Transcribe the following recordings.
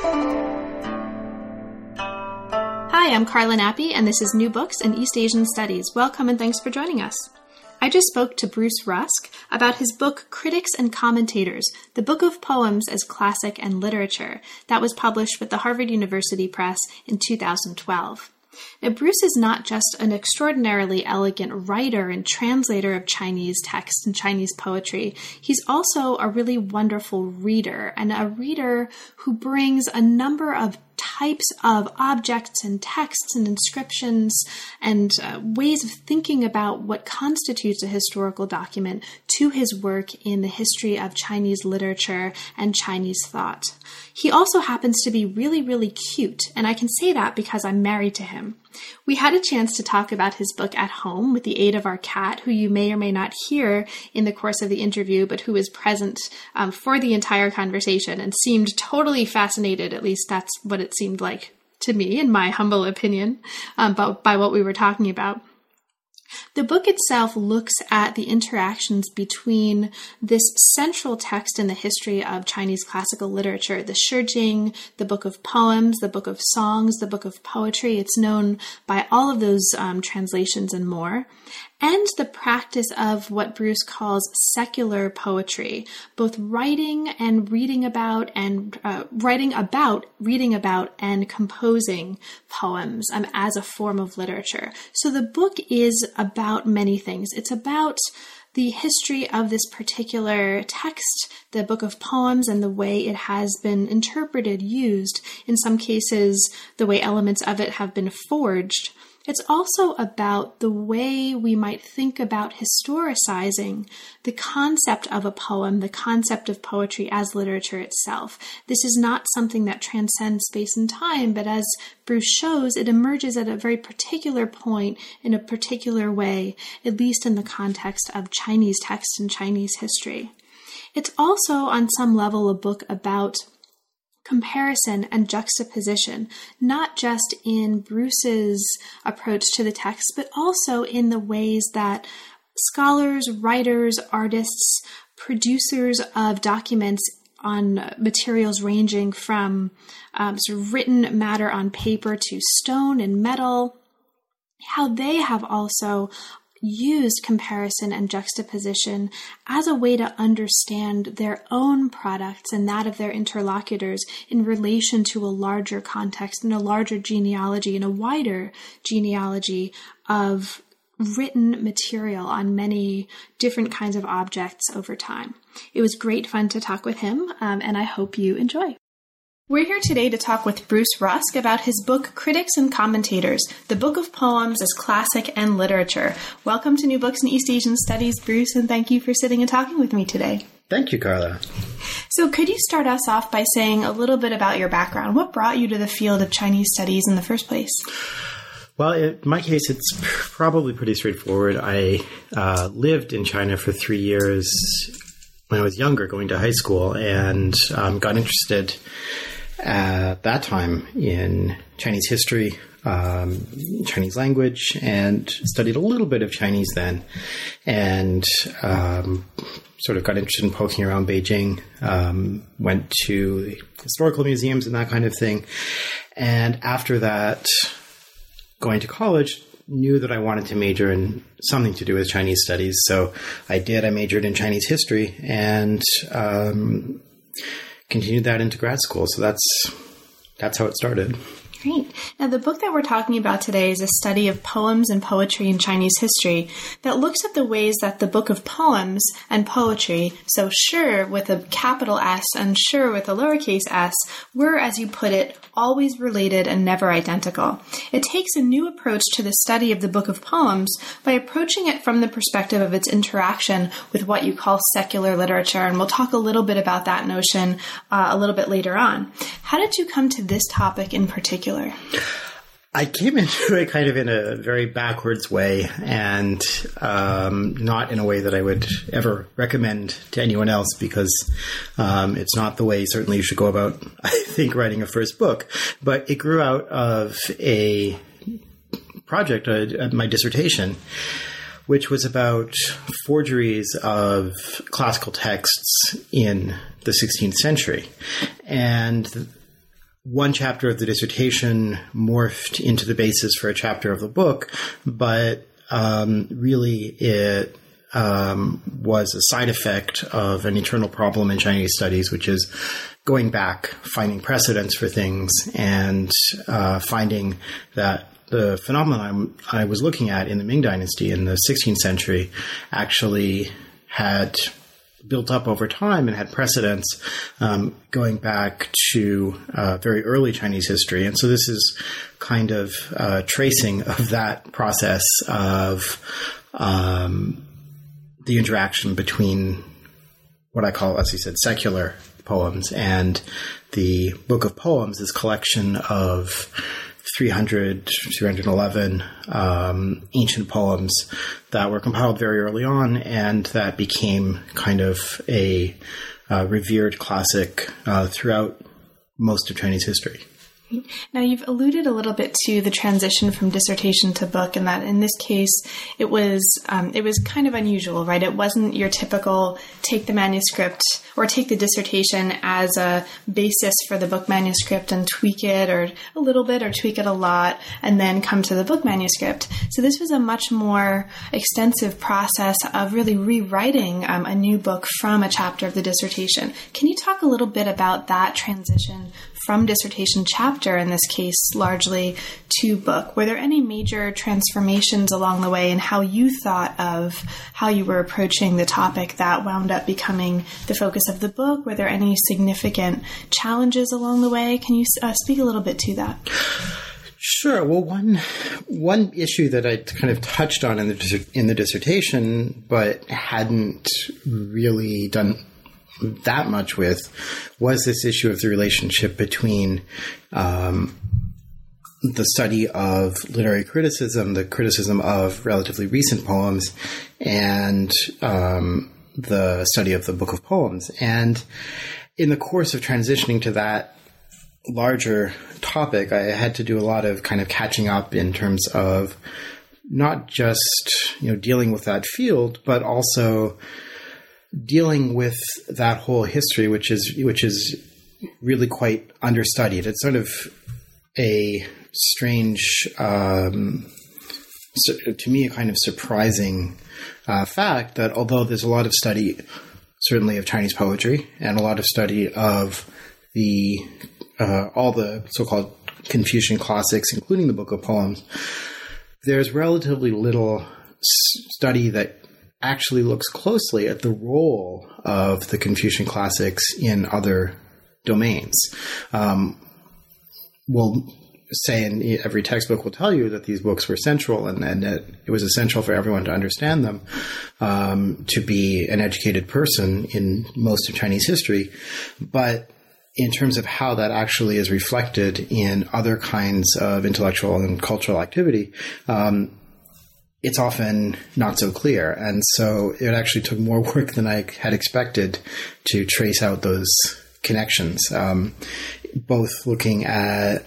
Hi, I'm Carla Nappi, and this is New Books in East Asian Studies. Welcome and thanks for joining us. I just spoke to Bruce Rusk about his book, Critics and Commentators, the Book of Poems as Classic and Literature, that was published with the Harvard University Press in 2012. Now, Bruce is not just an extraordinarily elegant writer and translator of Chinese text and Chinese poetry. He's also a really wonderful reader, and a reader who brings a number of types of objects and texts and inscriptions and ways of thinking about what constitutes a historical document to his work in the history of Chinese literature and Chinese thought. He also happens to be really, really cute, and I can say that because I'm married to him. We had a chance to talk about his book at home with the aid of our cat, who you may or may not hear in the course of the interview, but who was present for the entire conversation and seemed totally fascinated. At least that's what it seemed like to me, in my humble opinion, by what we were talking about. The book itself looks at the interactions between this central text in the history of Chinese classical literature, the Shijing, the Book of Poems, the Book of Songs, the Book of Poetry. It's known by all of those translations and more. And the practice of what Bruce calls secular poetry, both writing and reading about and reading about and composing poems as a form of literature. So the book is about many things. It's about the history of this particular text, the Book of Poems, and the way it has been interpreted, used, in some cases, the way elements of it have been forged. It's also about the way we might think about historicizing the concept of a poem, the concept of poetry as literature itself. This is not something that transcends space and time, but as Bruce shows, it emerges at a very particular point in a particular way, at least in the context of Chinese text and Chinese history. It's also, on some level, a book about comparison and juxtaposition, not just in Bruce's approach to the text, but also in the ways that scholars, writers, artists, producers of documents on materials ranging from sort of written matter on paper to stone and metal, how they have also used comparison and juxtaposition as a way to understand their own products and that of their interlocutors in relation to a larger context and a larger genealogy and a wider genealogy of written material on many different kinds of objects over time. It was great fun to talk with him, and I hope you enjoy. We're here today to talk with Bruce Rusk about his book, Critics and Commentators, the Book of Poems as Classic and Literature. Welcome to New Books in East Asian Studies, Bruce, and thank you for sitting and talking with me today. Thank you, Carla. So could you start us off by saying a little bit about your background? What brought you to the field of Chinese studies in the first place? Well, in my case, it's probably pretty straightforward. I lived in China for 3 years when I was younger, going to high school, and got interested at that time in Chinese history, Chinese language, and studied a little bit of Chinese then, and sort of got interested in poking around Beijing, went to historical museums and that kind of thing. And after that, going to college, knew that I wanted to major in something to do with Chinese studies. So I did. I majored in Chinese history and continued that into grad school. So that's how it started. Great. Now, the book that we're talking about today is a study of poems and poetry in Chinese history that looks at the ways that the Book of Poems and poetry, so Shi with a capital S and Shi with a lowercase s, were, as you put it, always related and never identical. It takes a new approach to the study of the Book of Poems by approaching it from the perspective of its interaction with what you call secular literature, and we'll talk a little bit about that notion a little bit later on. How did you come to this topic in particular? I came into it kind of in a very backwards way, and not in a way that I would ever recommend to anyone else, because it's not the way certainly you should go about, I think, writing a first book. But it grew out of a project, my dissertation, which was about forgeries of classical texts in the 16th century. And one chapter of the dissertation morphed into the basis for a chapter of the book, but really it was a side effect of an eternal problem in Chinese studies, which is going back, finding precedents for things, and finding that the phenomenon I was looking at in the Ming Dynasty in the 16th century actually had built up over time and had precedents going back to very early Chinese history. And so this is kind of tracing of that process of the interaction between what I call, as you said, secular poems and the Book of Poems, this collection of 311 ancient poems that were compiled very early on and that became kind of a revered classic throughout most of Chinese history. Now, you've alluded a little bit to the transition from dissertation to book, and that in this case, it was kind of unusual, right? It wasn't your typical take the manuscript or take the dissertation as a basis for the book manuscript and tweak it or a little bit or tweak it a lot and then come to the book manuscript. So this was a much more extensive process of really rewriting a new book from a chapter of the dissertation. Can you talk a little bit about that transition from dissertation chapter, in this case, largely to book? Were there any major transformations along the way in how you thought of how you were approaching the topic that wound up becoming the focus of the book? Were there any significant challenges along the way? Can you speak a little bit to that? Sure. Well, one issue that I kind of touched on in the dissertation, but hadn't really done that much with, was this issue of the relationship between the study of literary criticism, the criticism of relatively recent poems, and the study of the Book of Poems. And in the course of transitioning to that larger topic, I had to do a lot of kind of catching up in terms of not just, dealing with that field, but also dealing with that whole history, which is really quite understudied. It's sort of a strange, to me, a kind of surprising fact that although there's a lot of study, certainly of Chinese poetry, and a lot of study of the all the so-called Confucian classics, including the Book of Poems, there's relatively little study that actually looks closely at the role of the Confucian classics in other domains. We'll say, in every textbook will tell you that these books were central and that it was essential for everyone to understand them, to be an educated person in most of Chinese history. But in terms of how that actually is reflected in other kinds of intellectual and cultural activity, it's often not so clear. And so it actually took more work than I had expected to trace out those connections, both looking at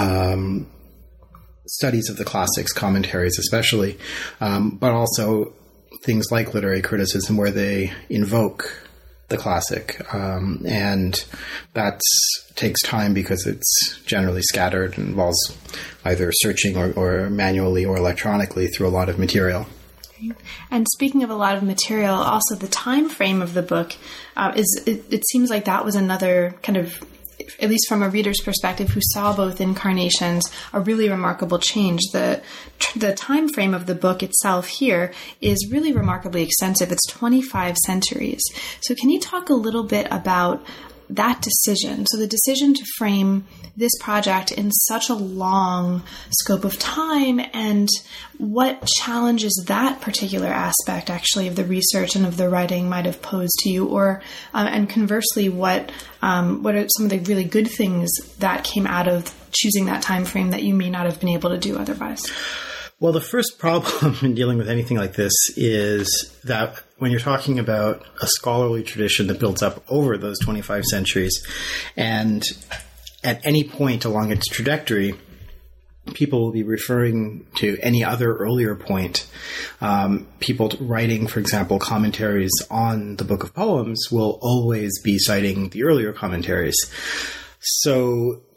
studies of the classics, commentaries especially, but also things like literary criticism where they invoke the classic. And that takes time because it's generally scattered and involves either searching or manually or electronically through a lot of material. And speaking of a lot of material, also the time frame of the book it seems like that was another kind of, at least from a reader's perspective who saw both incarnations, a really remarkable change. The time frame of the book itself here is really remarkably extensive. It's 25 centuries. So can you talk a little bit about that decision? So the decision to frame this project in such a long scope of time, and what challenges that particular aspect actually of the research and of the writing might have posed to you, or and conversely, what are some of the really good things that came out of choosing that time frame that you may not have been able to do otherwise? Well, the first problem in dealing with anything like this is that when you're talking about a scholarly tradition that builds up over those 25 centuries, and at any point along its trajectory, people will be referring to any other earlier point. People writing, for example, commentaries on the Book of Poems will always be citing the earlier commentaries. So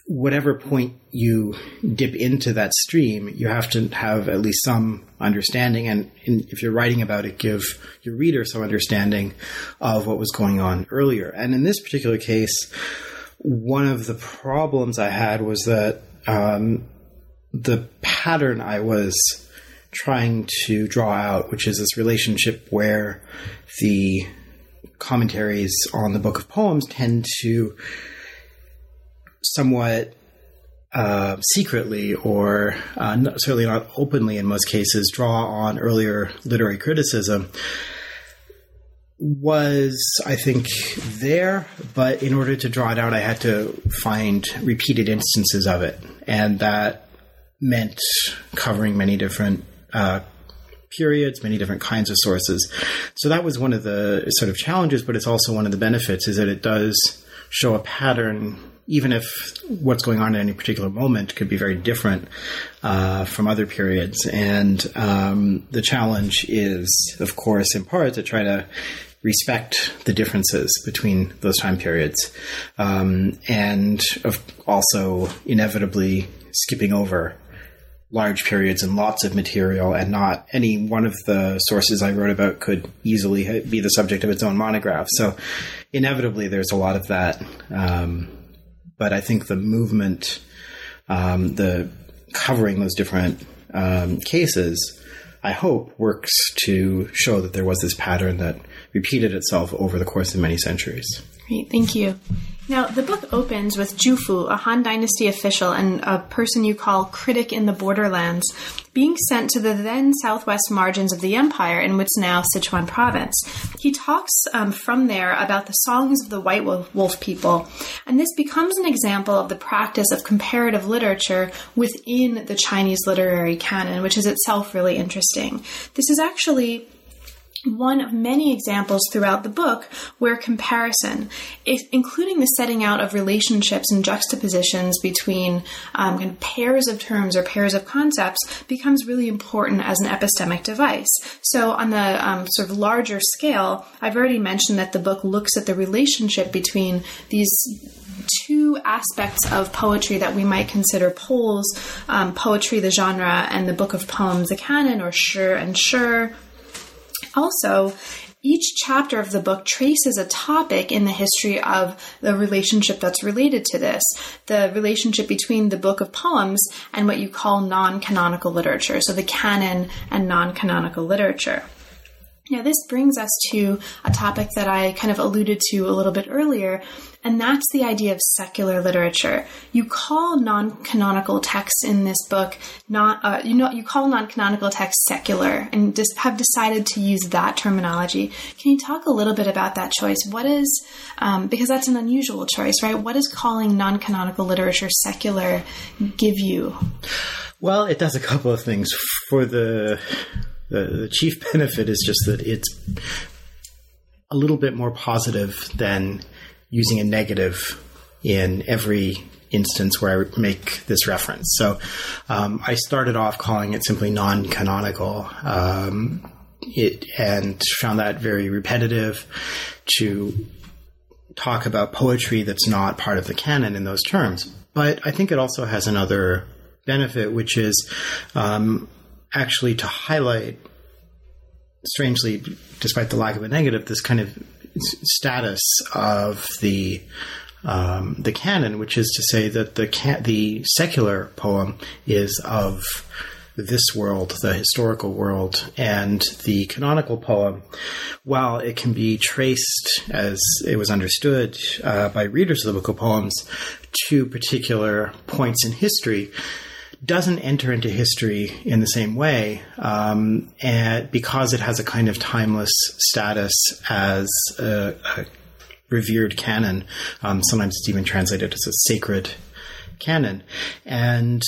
whatever point you dip into that stream, you have to have at least some understanding. And if you're writing about it, give your reader some understanding of what was going on earlier. And in this particular case, one of the problems I had was that the pattern I was trying to draw out, which is this relationship where the commentaries on the Book of Poems tend to somewhat secretly, or certainly not openly in most cases, draw on earlier literary criticism, was, I think, there. But in order to draw it out, I had to find repeated instances of it. And that meant covering many different periods, many different kinds of sources. So that was one of the sort of challenges, but it's also one of the benefits, is that it does show a pattern, even if what's going on at any particular moment could be very different from other periods. And the challenge is, of course, in part to try to respect the differences between those time periods, and also inevitably skipping over large periods and lots of material, and not any one of the sources I wrote about could easily be the subject of its own monograph. So inevitably there's a lot of that. But I think the movement, the covering those different cases, I hope works to show that there was this pattern that repeated itself over the course of many centuries. Great, thank you. Now, the book opens with Jufu, a Han Dynasty official and a person you call critic in the borderlands, being sent to the then southwest margins of the empire in what's now Sichuan province. He talks from there about the songs of the White Wolf people, and this becomes an example of the practice of comparative literature within the Chinese literary canon, which is itself really interesting. This is actually one of many examples throughout the book where comparison, including the setting out of relationships and juxtapositions between pairs of terms or pairs of concepts, becomes really important as an epistemic device. So on the sort of larger scale, I've already mentioned that the book looks at the relationship between these two aspects of poetry that we might consider poles, poetry, the genre, and the Book of Poems, the canon, or shi and shi. Also, each chapter of the book traces a topic in the history of the relationship that's related to this, the relationship between the Book of Poems and what you call non-canonical literature, so the canon and non-canonical literature. Now, this brings us to a topic that I kind of alluded to a little bit earlier, and that's the idea of secular literature. You call non-canonical texts in this book you call non-canonical texts secular, and just have decided to use that terminology. Can you talk a little bit about that choice? What is, because that's an unusual choice, right? What does calling non-canonical literature secular give you? Well, it does a couple of things. For the chief benefit is just that it's a little bit more positive than using a negative in every instance where I make this reference. So I started off calling it simply non-canonical, and found that very repetitive to talk about poetry that's not part of the canon in those terms. But I think it also has another benefit, which is actually to highlight, strangely, despite the lack of a negative, this kind of status of the canon, which is to say that the secular poem is of this world, the historical world, and the canonical poem, while it can be traced, as it was understood by readers of the Book of Poems, to particular points in history, doesn't enter into history in the same way, and because it has a kind of timeless status as a revered canon. Sometimes it's even translated as a sacred canon, and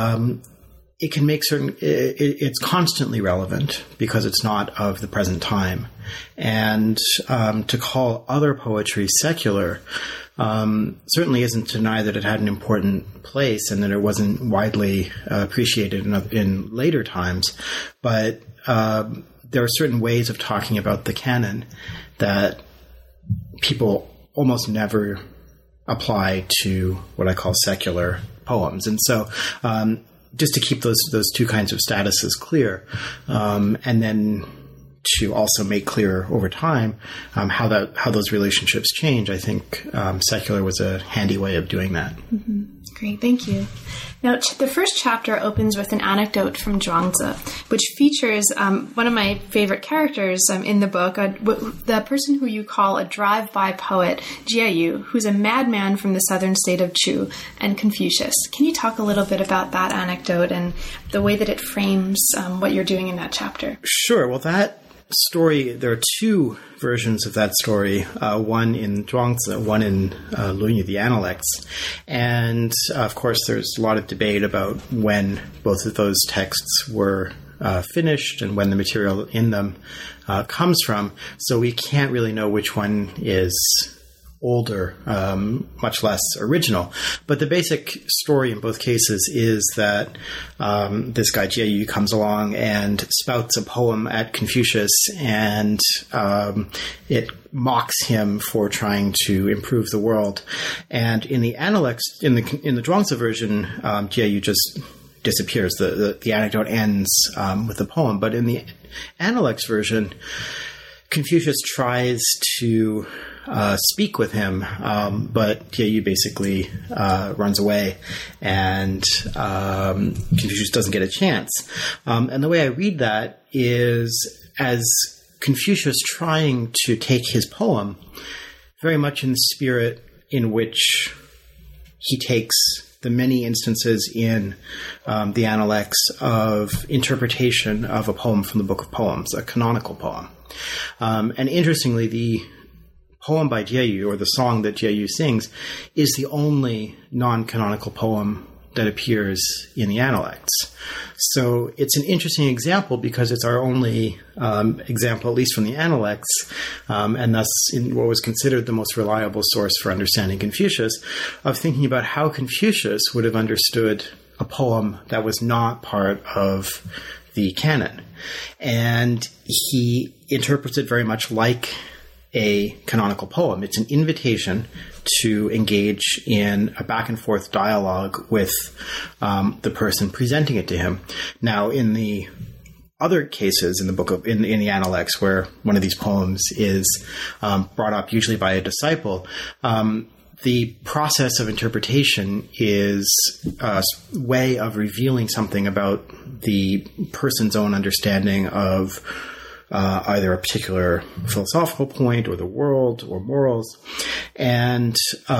it can make it's constantly relevant because it's not of the present time. And to call other poetry secular certainly isn't to deny that it had an important place and that it wasn't widely appreciated in later times. But there are certain ways of talking about the canon that people almost never apply to what I call secular poems. And so just to keep those two kinds of statuses clear, and then to also make clear over time how those relationships change, I think secular was a handy way of doing that. Mm-hmm. Great, thank you. Now, the first chapter opens with an anecdote from Zhuangzi, which features one of my favorite characters in the book, the person who you call a drive-by poet, Jieyu, who's a madman from the southern state of Chu, and Confucius. Can you talk a little bit about that anecdote and the way that it frames what you're doing in that chapter? Sure. Well, that story, there are two versions of that story, one in Zhuangzi, one in Luyu, the Analects. And of course, there's a lot of debate about when both of those texts were finished and when the material in them comes from. So we can't really know which one is older, much less original. But the basic story in both cases is that this guy Jieyu comes along and spouts a poem at Confucius, and it mocks him for trying to improve the world. And in the Analects, in the Zhuangzi version, Jieyu just disappears. The anecdote ends with the poem. But in the Analects version, Confucius tries to speak with him, but Jieyu basically runs away, and Confucius doesn't get a chance. And the way I read that is as Confucius trying to take his poem very much in the spirit in which he takes the many instances in the Analects of interpretation of a poem from the Book of Poems, a canonical poem. And interestingly, the poem by Jieyu, or the song that Jieyu sings, is the only non-canonical poem that appears in the Analects. So it's an interesting example because it's our only example, at least from the Analects, and thus in what was considered the most reliable source for understanding Confucius, of thinking about how Confucius would have understood a poem that was not part of the canon. And he interprets it very much like a canonical poem. It's an invitation to engage in a back and forth dialogue with the person presenting it to him. Now, in the other cases in the book in the Analects, where one of these poems is brought up usually by a disciple, the process of interpretation is a way of revealing something about the person's own understanding of either a particular philosophical point or the world or morals. And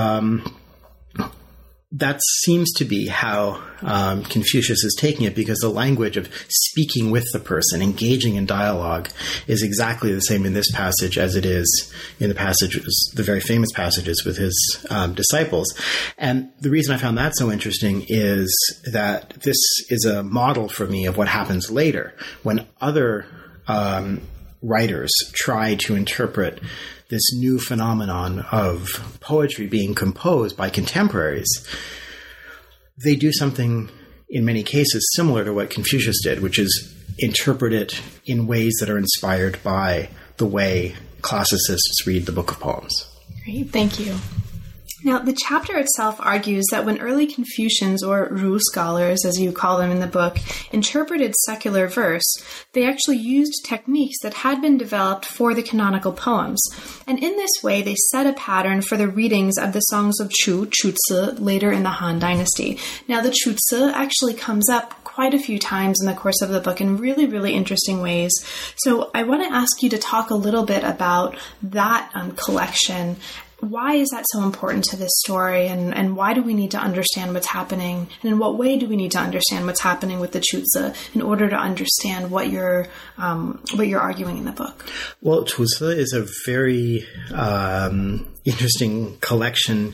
that seems to be how Confucius is taking it, because the language of speaking with the person, engaging in dialogue, is exactly the same in this passage as it is in the passages, the very famous passages with his disciples. And the reason I found that so interesting is that this is a model for me of what happens later when other writers try to interpret this new phenomenon of poetry being composed by contemporaries. They do something, in many cases, similar to what Confucius did, which is interpret it in ways that are inspired by the way classicists read the Book of Poems. Great, thank you. Now, the chapter itself argues that when early Confucians, or Ru scholars, as you call them in the book, interpreted secular verse, they actually used techniques that had been developed for the canonical poems. And in this way, they set a pattern for the readings of the songs of Chu, Chuzi, later in the Han Dynasty. Now, the Chuzi actually comes up quite a few times in the course of the book in really, really interesting ways. So I want to ask you to talk a little bit about that collection. Why is that so important to this story, and why do we need to understand what's happening, and in what way do we need to understand what's happening with the Chuzi in order to understand what you're arguing in the book? Well, Chuzi is a very interesting collection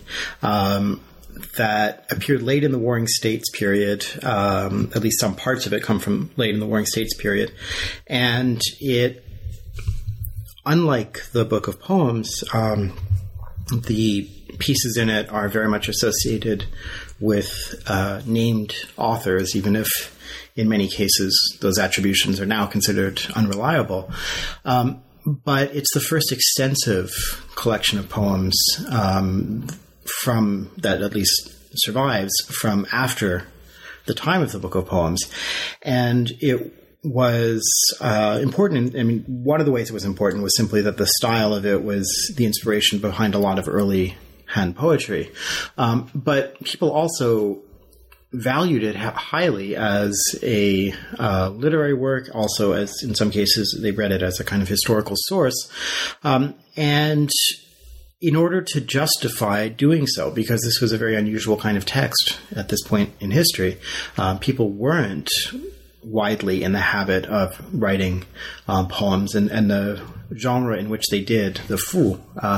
that appeared late in the Warring States period. At least some parts of it come from late in the Warring States period, and it, unlike the Book of Poems, the pieces in it are very much associated with named authors, even if in many cases those attributions are now considered unreliable. But it's the first extensive collection of poems from that at least survives from after the time of the Book of Poems. And it was important. One of the ways it was important was simply that the style of it was the inspiration behind a lot of early Han poetry. But people also valued it highly as a literary work, also as in some cases they read it as a kind of historical source. And in order to justify doing so, because this was a very unusual kind of text at this point in history, people weren't widely in the habit of writing poems, and the genre in which they did, the fu,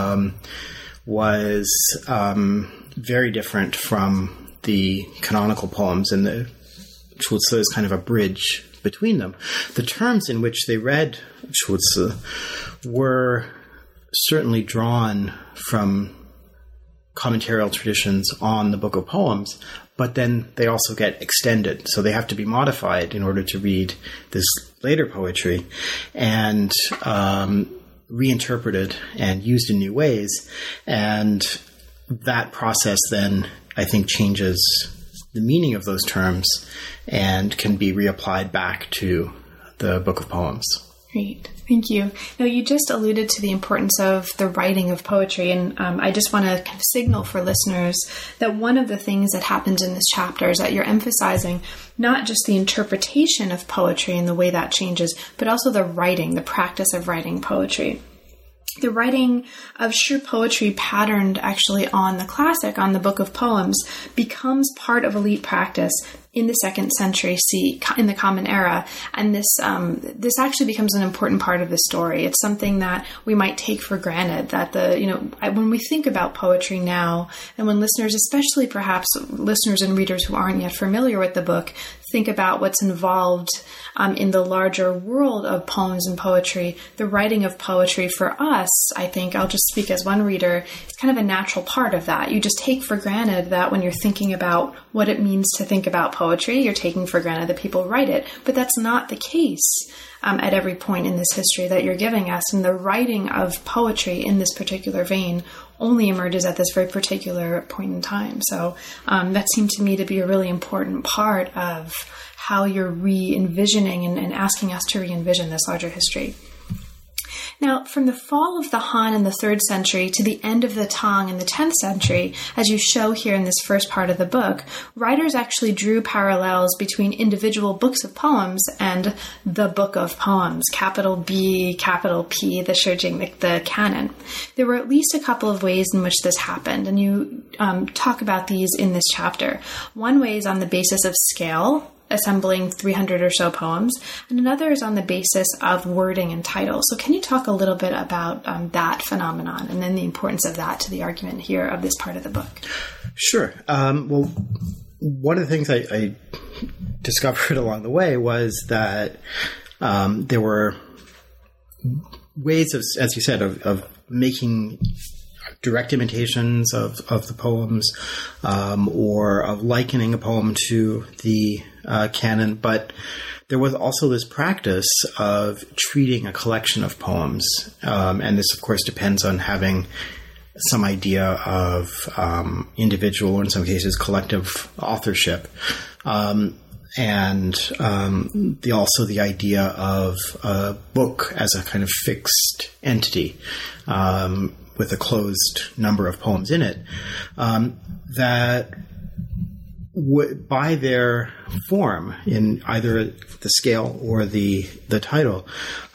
was very different from the canonical poems, and the Chuzi is kind of a bridge between them. The terms in which they read Chuzi were certainly drawn from commentarial traditions on the Book of Poems, but then they also get extended. So they have to be modified in order to read this later poetry, and reinterpreted and used in new ways. And that process then, I think, changes the meaning of those terms and can be reapplied back to the Book of Poems. Great. Thank you. Now, you just alluded to the importance of the writing of poetry, and I just want to kind of signal for listeners that one of the things that happens in this chapter is that you're emphasizing not just the interpretation of poetry and the way that changes, but also the writing, the practice of writing poetry. The writing of sheer poetry patterned actually on the classic, on the Book of Poems, becomes part of elite practice in the 2nd century CE, in the Common Era. And this actually becomes an important part of the story. It's something that we might take for granted, that when we think about poetry now, and when listeners, especially perhaps listeners and readers who aren't yet familiar with the book, think about what's involved in the larger world of poems and poetry, the writing of poetry for us, I think, I'll just speak as one reader, it's kind of a natural part of that. You just take for granted that when you're thinking about what it means to think about poetry, you're taking for granted that people write it. But that's not the case at every point in this history that you're giving us. And the writing of poetry in this particular vein only emerges at this very particular point in time. So that seemed to me to be a really important part of how you're re-envisioning and asking us to re-envision this larger history. Now, from the fall of the Han in the 3rd century to the end of the Tang in the 10th century, as you show here in this first part of the book, writers actually drew parallels between individual books of poems and the Book of Poems, capital B, capital P, the Shijing, the canon. There were at least a couple of ways in which this happened, and you talk about these in this chapter. One way is on the basis of scale, assembling 300 or so poems, and another is on the basis of wording and title. So can you talk a little bit about that phenomenon and then the importance of that to the argument here of this part of the book? Sure. Well, one of the things I discovered along the way was that there were ways of, as you said, of making direct imitations of the poems, or of likening a poem to the canon, but there was also this practice of treating a collection of poems, and this, of course, depends on having some idea of individual, or in some cases, collective authorship, and also the idea of a book as a kind of fixed entity, with a closed number of poems in it, that by their form, in either the scale or the title,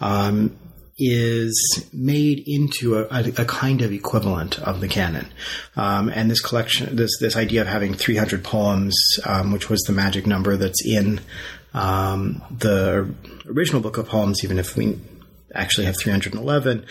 is made into a kind of equivalent of the canon. And this collection, this idea of having 300 poems, which was the magic number that's in the original Book of Poems, even if we actually have 311,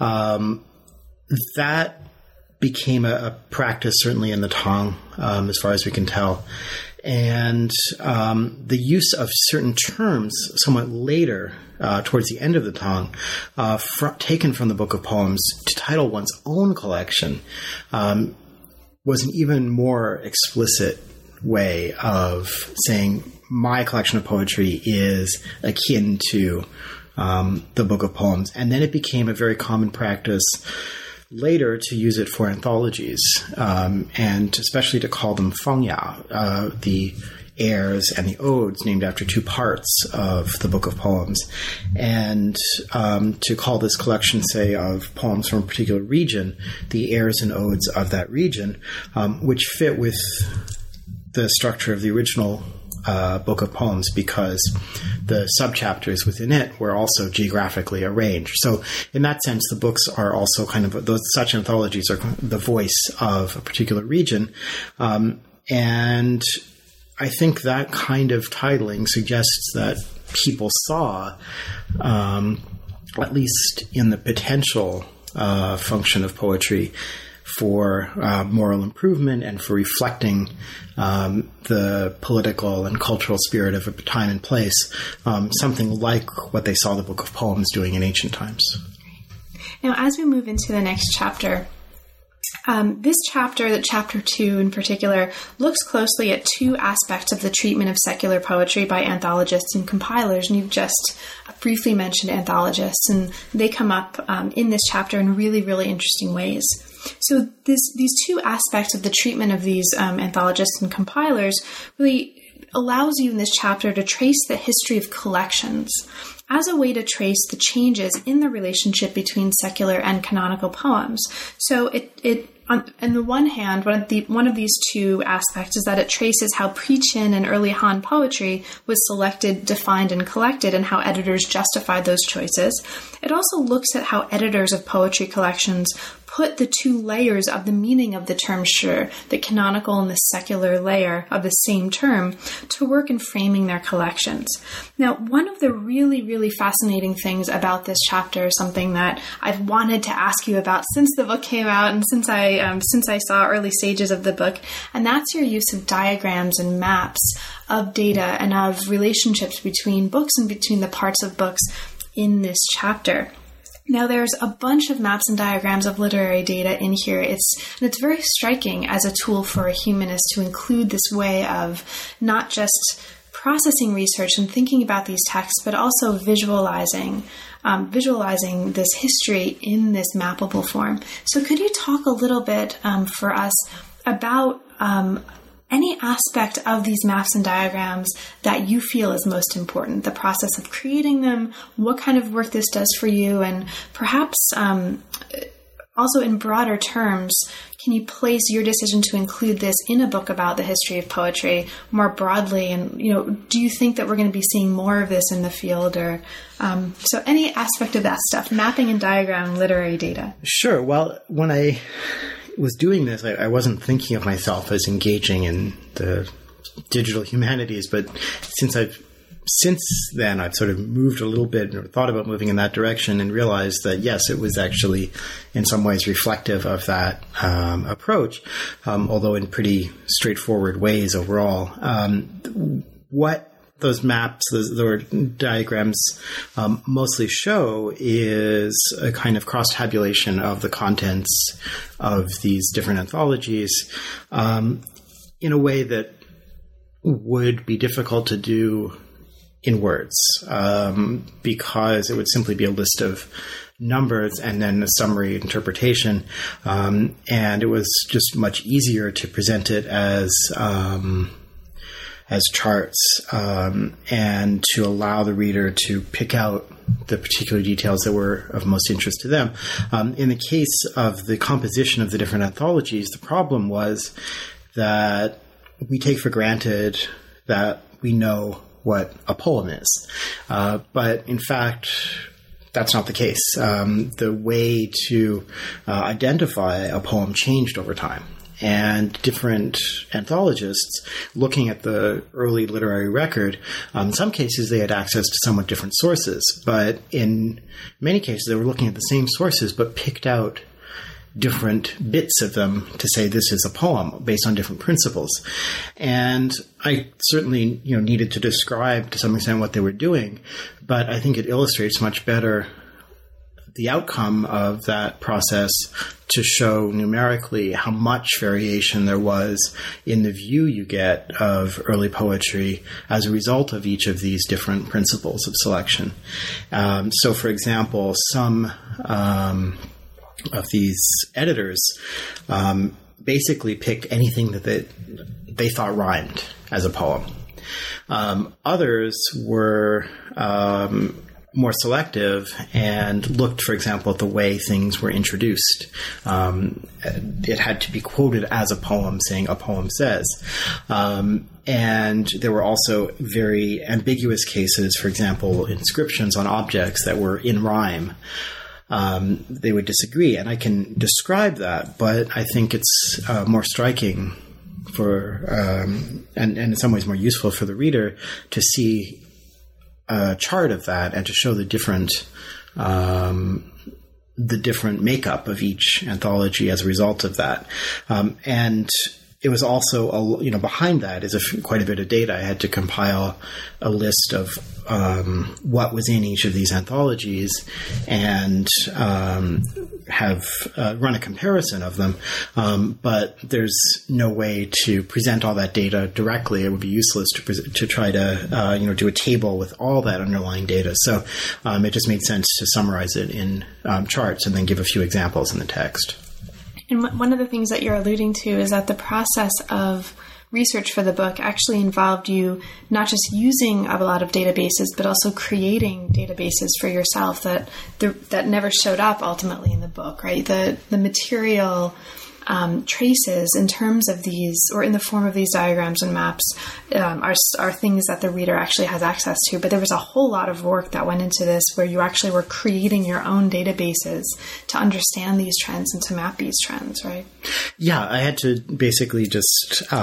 that became a practice, certainly in the Tang, as far as we can tell. And the use of certain terms somewhat later, towards the end of the Tang, taken from the Book of Poems to title one's own collection, was an even more explicit way of saying my collection of poetry is akin to the Book of Poems. And then it became a very common practice later to use it for anthologies, and especially to call them fangya, the airs and the odes named after two parts of the Book of Poems, and to call this collection, say, of poems from a particular region, the airs and odes of that region, which fit with the structure of the original Book of Poems, because the subchapters within it were also geographically arranged. So in that sense, the books are also kind of, such anthologies are the voice of a particular region. And I think that kind of titling suggests that people saw, at least in the potential function of poetry, for moral improvement and for reflecting the political and cultural spirit of a time and place, something like what they saw the Book of Poems doing in ancient times. Now, as we move into the next chapter, this chapter, chapter 2 in particular, looks closely at two aspects of the treatment of secular poetry by anthologists and compilers. And you've just briefly mentioned anthologists, and they come up in this chapter in really, really interesting ways. So these two aspects of the treatment of these anthologists and compilers really allows you in this chapter to trace the history of collections as a way to trace the changes in the relationship between secular and canonical poems. So on the one hand, one of these two aspects is that it traces how pre-Qin and early Han poetry was selected, defined, and collected, and how editors justified those choices. It also looks at how editors of poetry collections put the two layers of the meaning of the term shi, the canonical and the secular layer of the same term, to work in framing their collections. Now, one of the really, really fascinating things about this chapter, something that I've wanted to ask you about since the book came out and since I saw early stages of the book, and that's your use of diagrams and maps of data and of relationships between books and between the parts of books in this chapter. Now, there's a bunch of maps and diagrams of literary data in here. It's very striking as a tool for a humanist to include this way of not just processing research and thinking about these texts, but also visualizing this history in this mappable form. So could you talk a little bit for us about any aspect of these maps and diagrams that you feel is most important, the process of creating them, what kind of work this does for you, and perhaps also in broader terms, can you place your decision to include this in a book about the history of poetry more broadly? And, do you think that we're going to be seeing more of this in the field? Or so any aspect of that stuff, mapping and diagram literary data? Sure. Well, when I was doing this, I wasn't thinking of myself as engaging in the digital humanities, but since then I've sort of moved a little bit or thought about moving in that direction and realized that, yes, it was actually in some ways reflective of that approach, although in pretty straightforward ways overall. What those maps, those diagrams mostly show is a kind of cross-tabulation of the contents of these different anthologies in a way that would be difficult to do in words, because it would simply be a list of numbers and then a summary interpretation. And it was just much easier to present it as charts, and to allow the reader to pick out the particular details that were of most interest to them. In the case of the composition of the different anthologies, the problem was that we take for granted that we know what a poem is. But in fact, that's not the case. The way to identify a poem changed over time. And different anthologists, looking at the early literary record, in some cases they had access to somewhat different sources, but in many cases they were looking at the same sources but picked out different bits of them to say this is a poem based on different principles. And I certainly needed to describe to some extent what they were doing, but I think it illustrates much better the outcome of that process to show numerically how much variation there was in the view you get of early poetry as a result of each of these different principles of selection. So, for example, some these editors basically picked anything that they thought rhymed as a poem. Others were more selective and looked, for example, at the way things were introduced. It had to be quoted as a poem, saying "a poem says." And there were also very ambiguous cases, for example, inscriptions on objects that were in rhyme. They would disagree, and I can describe that, but I think it's more striking and in some ways more useful for the reader to see a chart of that and to show the different makeup of each anthology as a result of that. And it was also, behind that is quite a bit of data. I had to compile a list of what was in each of these anthologies and have run a comparison of them. But there's no way to present all that data directly. It would be useless to try to do a table with all that underlying data. So it just made sense to summarize it in charts and then give a few examples in the text. And one of the things that you're alluding to is that the process of research for the book actually involved you not just using a lot of databases, but also creating databases for yourself that never showed up ultimately in the book, right? The material traces in terms of these, or in the form of these diagrams and maps, are things that the reader actually has access to. But there was a whole lot of work that went into this where you actually were creating your own databases to understand these trends and to map these trends, right? Yeah, I had to basically just make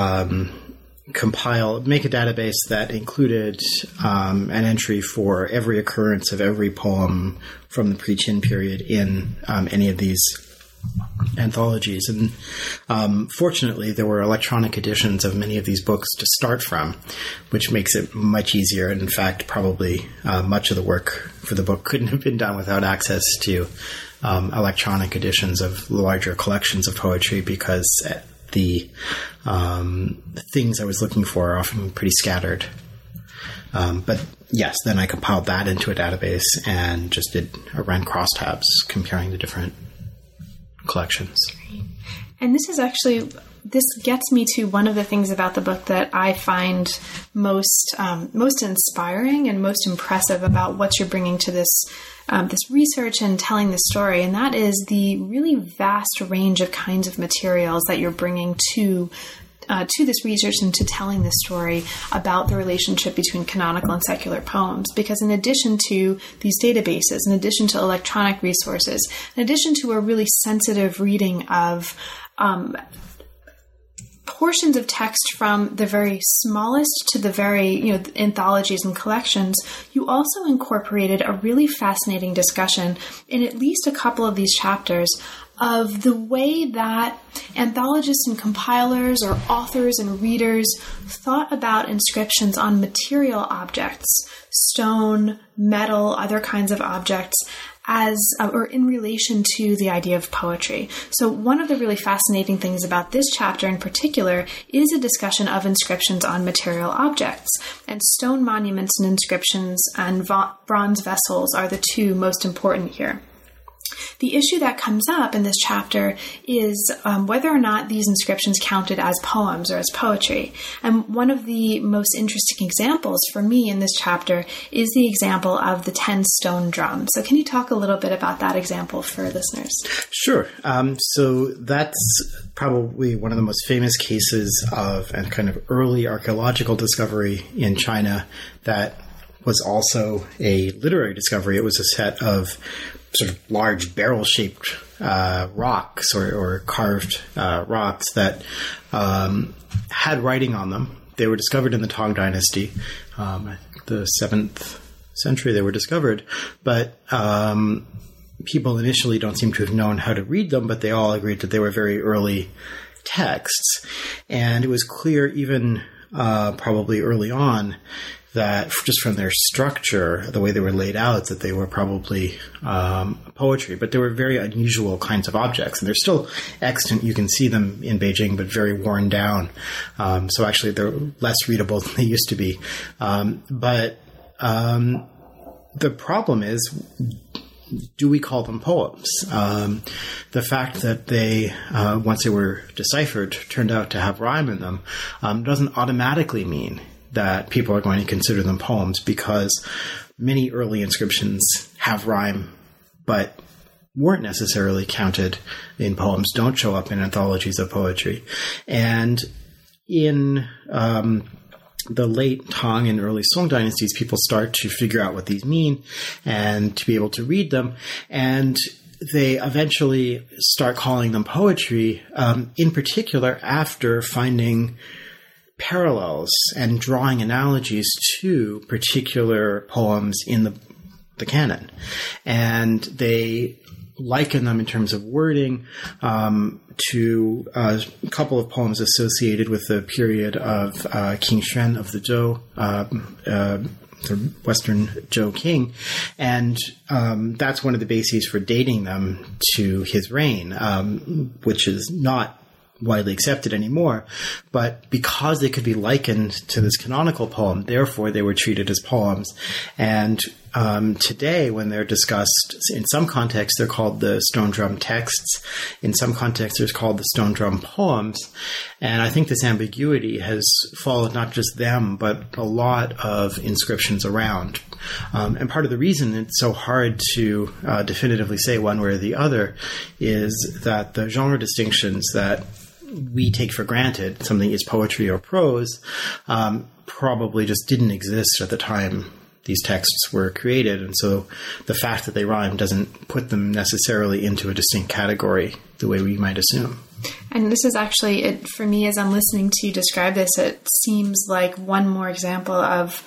a database that included an entry for every occurrence of every poem from the pre-Qin period in any of these anthologies. And fortunately, there were electronic editions of many of these books to start from, which makes it much easier. And in fact, probably much of the work for the book couldn't have been done without access to electronic editions of larger collections of poetry, because the things I was looking for are often pretty scattered. But yes, then I compiled that into a database and just ran crosstabs comparing the different collections. And this gets me to one of the things about the book that I find most inspiring and most impressive about what you're bringing to this research and telling the story, and that is the really vast range of kinds of materials that you're bringing to this research and to telling the story about the relationship between canonical and secular poems. Because in addition to these databases, in addition to electronic resources, in addition to a really sensitive reading of portions of text from the very smallest to the very, anthologies and collections, you also incorporated a really fascinating discussion in at least a couple of these chapters of the way that anthologists and compilers or authors and readers thought about inscriptions on material objects, stone, metal, other kinds of objects, or in relation to the idea of poetry. So one of the really fascinating things about this chapter in particular is a discussion of inscriptions on material objects. And stone monuments and inscriptions and bronze vessels are the two most important here. The issue that comes up in this chapter is whether or not these inscriptions counted as poems or as poetry. And one of the most interesting examples for me in this chapter is the example of the 10 stone drums. So can you talk a little bit about that example for listeners? Sure. So that's probably one of the most famous cases of a kind of early archaeological discovery in China that was also a literary discovery. It was a set of sort of large barrel-shaped rocks or carved rocks that had writing on them. They were discovered in the Tang Dynasty. I think the 7th century they were discovered. But people initially don't seem to have known how to read them, but they all agreed that they were very early texts. And it was clear even probably early on that just from their structure, the way they were laid out, that they were probably poetry. But they were very unusual kinds of objects. And they're still extant. You can see them in Beijing, but very worn down. So actually they're less readable than they used to be. But the problem is do we call them poems? The fact that they, once they were deciphered, turned out to have rhyme in them, doesn't automatically mean that people are going to consider them poems, because many early inscriptions have rhyme, but weren't necessarily counted in poems, don't show up in anthologies of poetry. And in the late Tang and early Song dynasties, people start to figure out what these mean and to be able to read them. And they eventually start calling them poetry, in particular after finding parallels and drawing analogies to particular poems in the canon. And they liken them in terms of wording to a couple of poems associated with the period of King Xuan of the Zhou, the Western Zhou king. And that's one of the bases for dating them to his reign, which is not widely accepted anymore. But because they could be likened to this canonical poem, therefore they were treated as poems. And today, when they're discussed, in some contexts, they're called the Stone Drum texts. In some contexts, they're called the Stone Drum poems. And I think this ambiguity has followed not just them, but a lot of inscriptions around. And part of the reason it's so hard to definitively say one way or the other is that the genre distinctions that we take for granted, something is poetry or prose, probably just didn't exist at the time these texts were created. And so the fact that they rhyme doesn't put them necessarily into a distinct category the way we might assume. And this is actually, for me, as I'm listening to you describe this, it seems like one more example of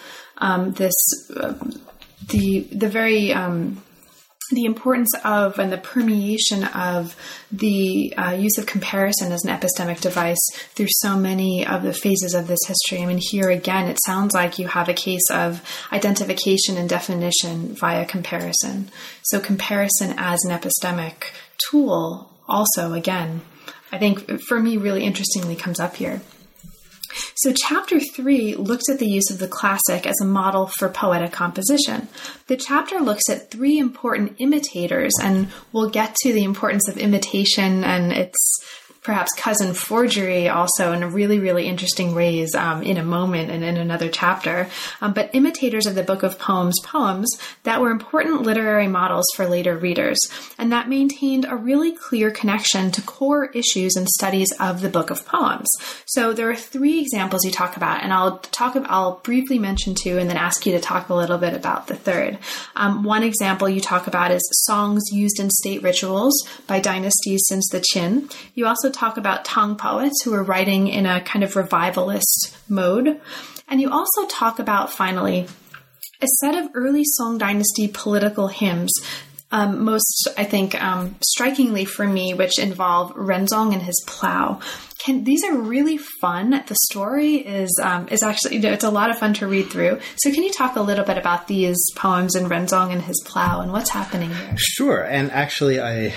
the importance of and the permeation of the use of comparison as an epistemic device through so many of the phases of this history. I mean, here again, it sounds like you have a case of identification and definition via comparison. So comparison as an epistemic tool also, again, I think for me really interestingly comes up here. So chapter 3 looks at the use of the classic as a model for poetic composition. The chapter looks at 3 important imitators, and we'll get to the importance of imitation and its perhaps cousin forgery also in a really, really interesting ways in a moment and in another chapter. But imitators of the Book of Poems that were important literary models for later readers, and that maintained a really clear connection to core issues and studies of the Book of Poems. So there are 3 examples you talk about, and I'll briefly mention 2 and then ask you to talk a little bit about the third. One example you talk about is songs used in state rituals by dynasties since the Qin. You also talk about Tang poets who were writing in a kind of revivalist mode. And you also talk about, finally, a set of early Song dynasty political hymns, most, I think, strikingly for me, which involve Renzong and his plow. These are really fun. The story is actually, it's a lot of fun to read through. So can you talk a little bit about these poems and Renzong and his plow and what's happening here? Sure. And actually,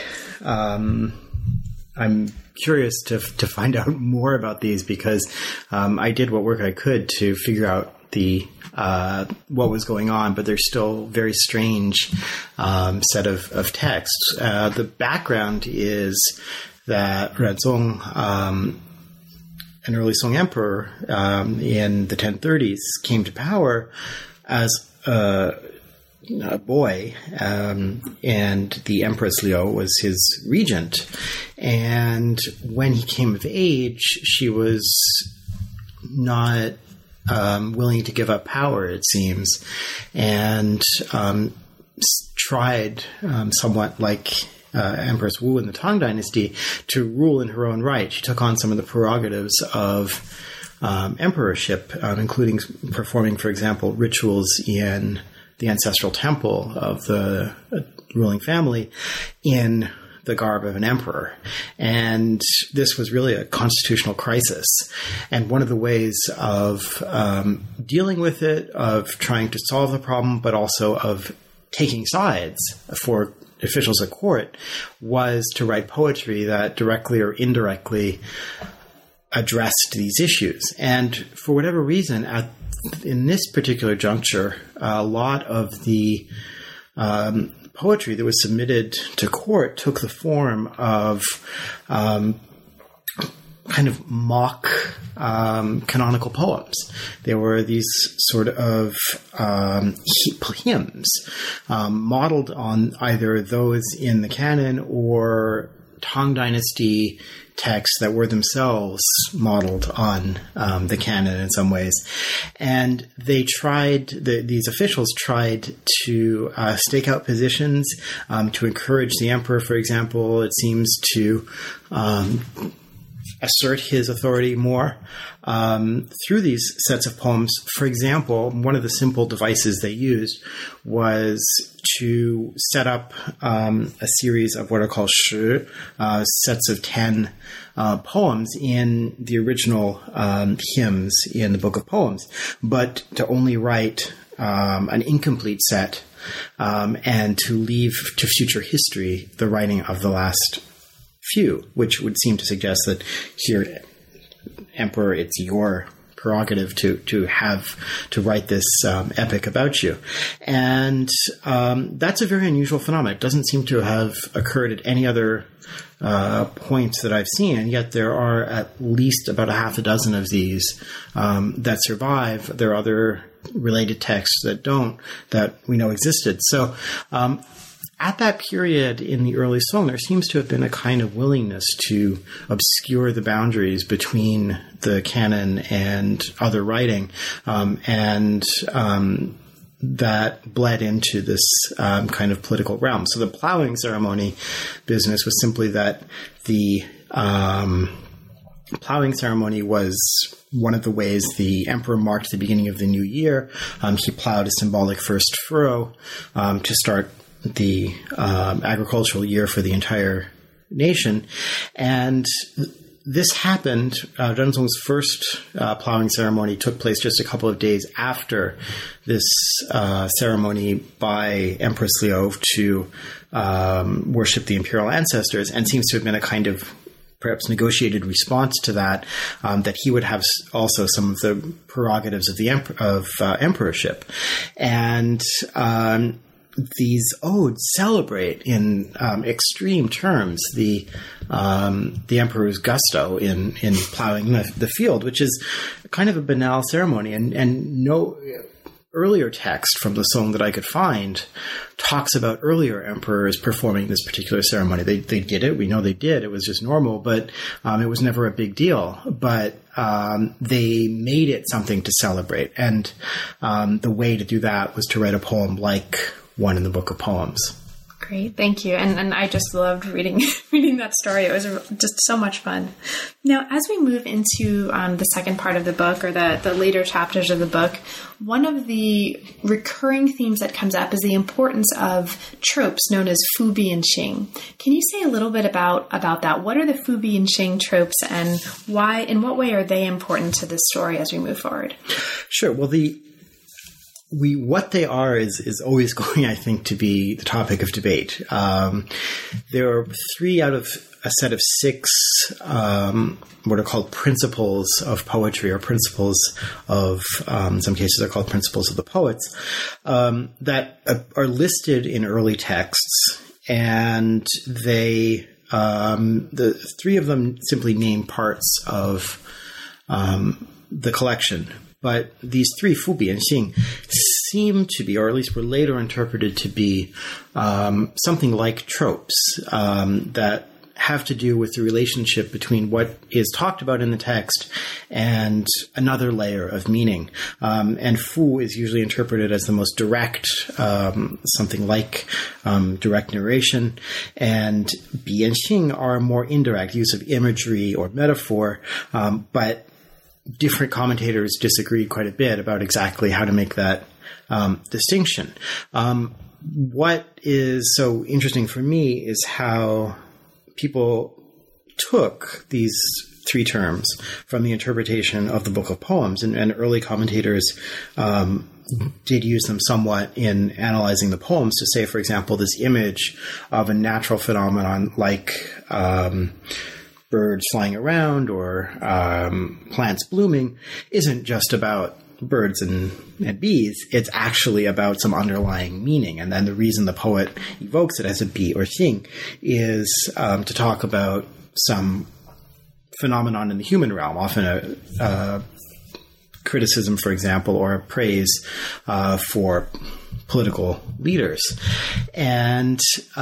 I'm curious to find out more about these because I did what work I could to figure out what was going on, but there's still very strange set of texts. The background is that Renzong, an early Song emperor in the 1030s, came to power as a boy, and the Empress Liu was his regent. And when he came of age, she was not willing to give up power, it seems, and tried, somewhat like Empress Wu in the Tang Dynasty, to rule in her own right. She took on some of the prerogatives of emperorship, including performing, for example, rituals in the ancestral temple of the ruling family in the garb of an emperor. And this was really a constitutional crisis. And one of the ways of dealing with it, of trying to solve the problem, but also of taking sides for officials at court, was to write poetry that directly or indirectly addressed these issues. And for whatever reason, in this particular juncture, a lot of the poetry that was submitted to court took the form of kind of mock canonical poems. They were these sort of hymns modeled on either those in the canon or Tang Dynasty texts that were themselves modeled on the canon in some ways. And they tried, these officials tried to stake out positions, to encourage the emperor, for example. It seems to assert his authority more through these sets of poems. For example, one of the simple devices they used was to set up a series of what are called shi, sets of 10 poems in the original hymns in the Book of Poems, but to only write an incomplete set and to leave to future history the writing of the last few, which would seem to suggest that here, Emperor, it's your prerogative to have to write this epic about you. And that's a very unusual phenomenon. It doesn't seem to have occurred at any other points that I've seen, and yet there are at least about a half a dozen of these that survive. There are other related texts that we know existed. So at that period in the early Song, there seems to have been a kind of willingness to obscure the boundaries between the canon and other writing, and that bled into this kind of political realm. So the plowing ceremony business was simply that the plowing ceremony was one of the ways the emperor marked the beginning of the new year. He plowed a symbolic first furrow to start the agricultural year for the entire nation. And this happened, Zhenzong's first plowing ceremony took place just a couple of days after this ceremony by Empress Liu to worship the imperial ancestors, and seems to have been a kind of perhaps negotiated response to that, that he would have also some of the prerogatives of the emperorship. And these odes celebrate in extreme terms the emperor's gusto in plowing the field, which is kind of a banal ceremony, and no earlier text from the Song that I could find talks about earlier emperors performing this particular ceremony. They did it. We know they did. It was just normal, but it was never a big deal. But they made it something to celebrate, and the way to do that was to write a poem like one in the Book of Poems. Great, thank you. And I just loved reading that story. It was just so much fun. Now, as we move into the second part of the book, or the later chapters of the book, one of the recurring themes that comes up is the importance of tropes known as Fu Bi and Xing. Can you say a little bit about that? What are the Fu Bi and Xing tropes, and why? In what way are they important to this story as we move forward? Sure. Well, what they are is always going, I think, to be the topic of debate. There are 3 out of a set of 6 what are called principles of poetry, or principles of, in some cases are called principles of the poets, that are listed in early texts, and they the 3 of them simply name parts of the collection. But these 3, Fu Bi and Xing, seem to be, or at least were later interpreted to be, something like tropes that have to do with the relationship between what is talked about in the text and another layer of meaning. And Fu is usually interpreted as the most direct, something like direct narration, and Bi and Xing are more indirect, use of imagery or metaphor, but different commentators disagree quite a bit about exactly how to make that distinction. What is so interesting for me is how people took these 3 terms from the interpretation of the Book of Poems, and early commentators did use them somewhat in analyzing the poems to say, for example, this image of a natural phenomenon like birds flying around or plants blooming isn't just about birds and bees. It's actually about some underlying meaning. And then the reason the poet evokes it as a bi or xing is to talk about some phenomenon in the human realm, often a criticism, for example, or a praise for political leaders. And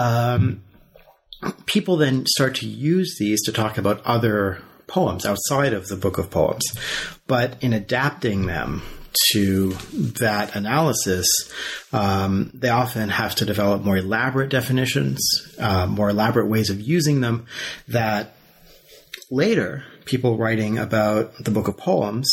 people then start to use these to talk about other poems outside of the Book of Poems. But in adapting them to that analysis, they often have to develop more elaborate definitions, more elaborate ways of using them that later people writing about the Book of Poems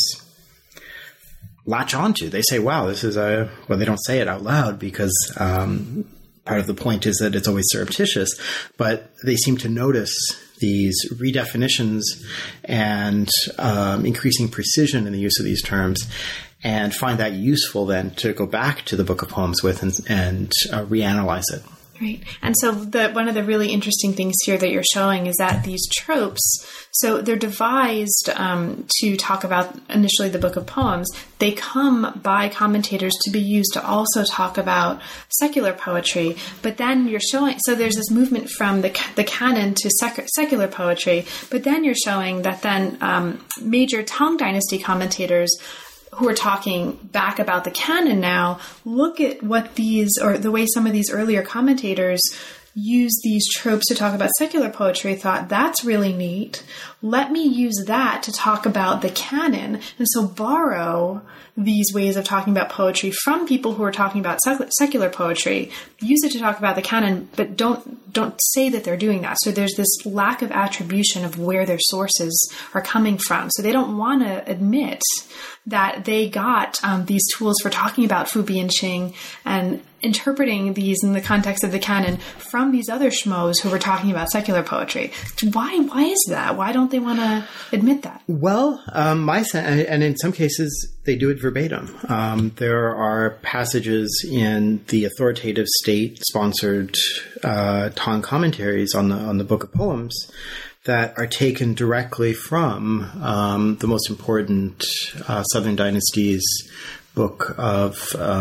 latch onto. They say, wow, this is well, they don't say it out loud because part of the point is that it's always surreptitious, but they seem to notice these redefinitions and increasing precision in the use of these terms, and find that useful then to go back to the Book of Poems with and reanalyze it. Right. And so one of the really interesting things here that you're showing is that these tropes, so they're devised to talk about initially the Book of Poems. They come by commentators to be used to also talk about secular poetry. But then you're showing, so there's this movement from the canon to secular poetry. But then you're showing that then major Tang Dynasty commentators who are talking back about the canon now, look at what these, or the way some of these earlier commentators use these tropes to talk about secular poetry, thought that's really neat. Let me use that to talk about the canon. And so borrow these ways of talking about poetry from people who are talking about secular poetry, use it to talk about the canon, but don't say that they're doing that. So there's this lack of attribution of where their sources are coming from. So they don't want to admit that they got these tools for talking about Fu, Bi, and Xing and interpreting these in the context of the canon from these other schmoes who were talking about secular poetry. Why is that? Why don't they want to admit that? Well, my sense, and in some cases they do it verbatim. There are passages in the authoritative state-sponsored Tang commentaries on the Book of Poems that are taken directly from the most important Southern Dynasty's book of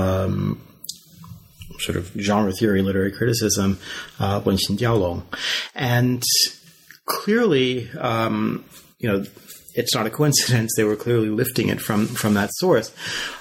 sort of genre theory, literary criticism, Wenxin Diaolong. And clearly, it's not a coincidence. They were clearly lifting it from that source.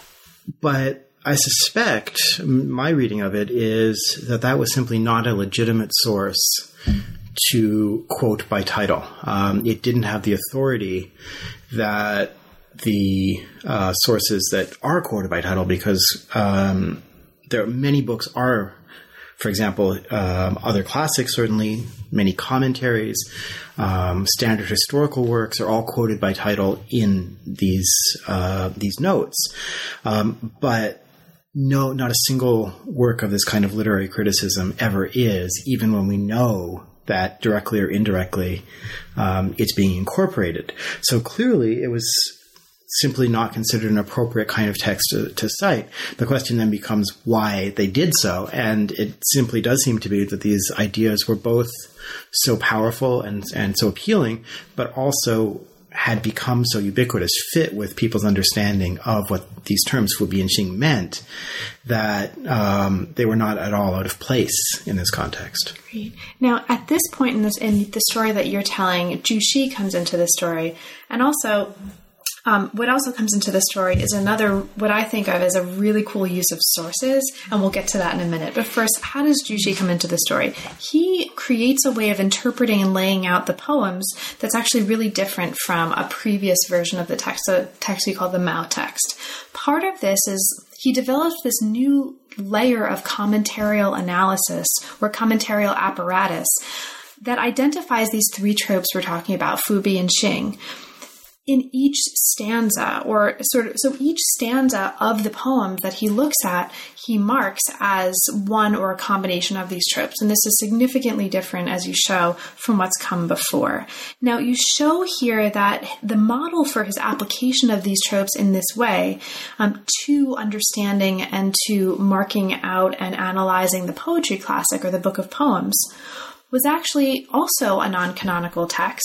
But I suspect my reading of it is that was simply not a legitimate source to quote by title. It didn't have the authority that the sources that are quoted by title, because there are many books are, for example, other classics, certainly, many commentaries, standard historical works are all quoted by title in these notes. But no, not a single work of this kind of literary criticism ever is, even when we know that directly or indirectly it's being incorporated. So clearly it was simply not considered an appropriate kind of text to cite. The question then becomes why they did so. And it simply does seem to be that these ideas were both so powerful and so appealing, but also had become so ubiquitous, fit with people's understanding of what these terms Fu, Bi, and Xing meant, that they were not at all out of place in this context. Great. Now, at this point in the story that you're telling, Zhu Xi comes into the story, and also what also comes into the story is another, what I think of as a really cool use of sources, and we'll get to that in a minute. But first, how does Zhu Xi come into the story? He creates a way of interpreting and laying out the poems that's actually really different from a previous version of the text, a text we call the Mao text. Part of this is he developed this new layer of commentarial analysis or commentarial apparatus that identifies these three tropes we're talking about, Fu, Bi, and Xing, in each stanza, or so each stanza of the poem that he looks at, he marks as one or a combination of these tropes. And this is significantly different, as you show, from what's come before. Now, you show here that the model for his application of these tropes in this way, to understanding and to marking out and analyzing the poetry classic or the Book of Poems, was actually also a non-canonical text,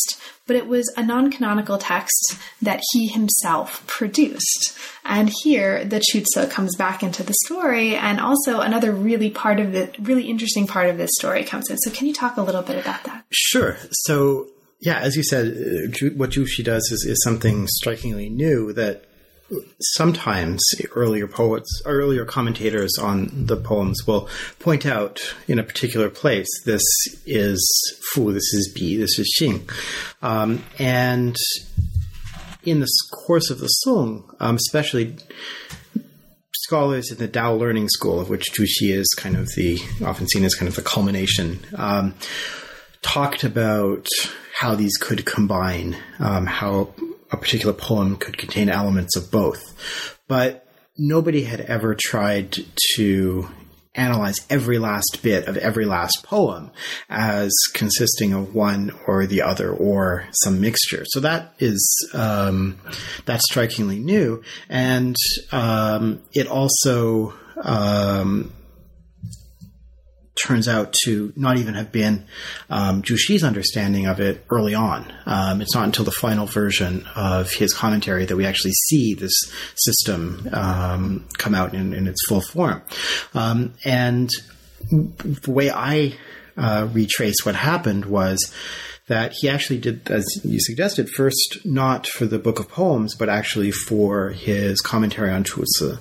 but it was a non-canonical text that he himself produced. And here, the Chuzhe comes back into the story, and also another really interesting part of this story comes in. So can you talk a little bit about that? Sure. So, yeah, as you said, what Zhu Xi does is something strikingly new that sometimes earlier commentators on the poems will point out in a particular place, this is Fu, this is Bi, this is Xing. And in the course of the Song, especially scholars in the Tao learning school, of which Zhu Xi is kind of often seen as kind of the culmination, talked about how these could combine, how a particular poem could contain elements of both. But nobody had ever tried to analyze every last bit of every last poem as consisting of one or the other or some mixture. So that is that's strikingly new. And it also turns out to not even have been Zhu Xi's understanding of it early on. It's not until the final version of his commentary that we actually see this system come out in its full form. And the way I retrace what happened was that he actually did, as you suggested, first not for the Book of Poems, but actually for his commentary on Chuzhe,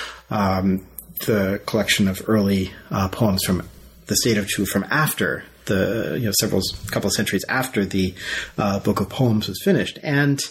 the collection of early poems from the state of Chu from after couple of centuries after the Book of Poems was finished. And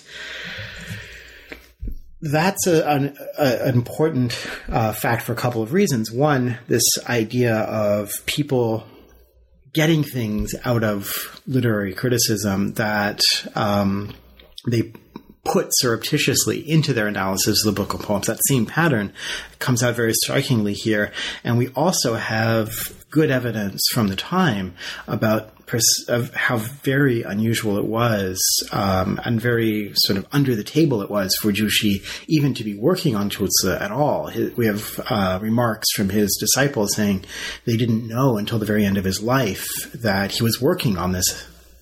that's an important fact for a couple of reasons. One, this idea of people getting things out of literary criticism that they put surreptitiously into their analysis of the Book of Poems. That same pattern comes out very strikingly here. And we also have good evidence from the time of how very unusual it was and very sort of under the table it was for Zhu Xi even to be working on Chuzhe at all. We have remarks from his disciples saying they didn't know until the very end of his life that he was working on this.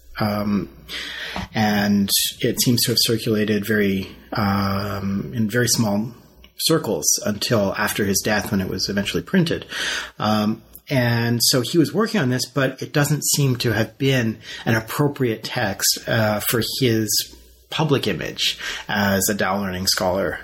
And it seems to have circulated in very small circles until after his death when it was eventually printed. And so he was working on this, but it doesn't seem to have been an appropriate text for his public image as a Tao learning scholar.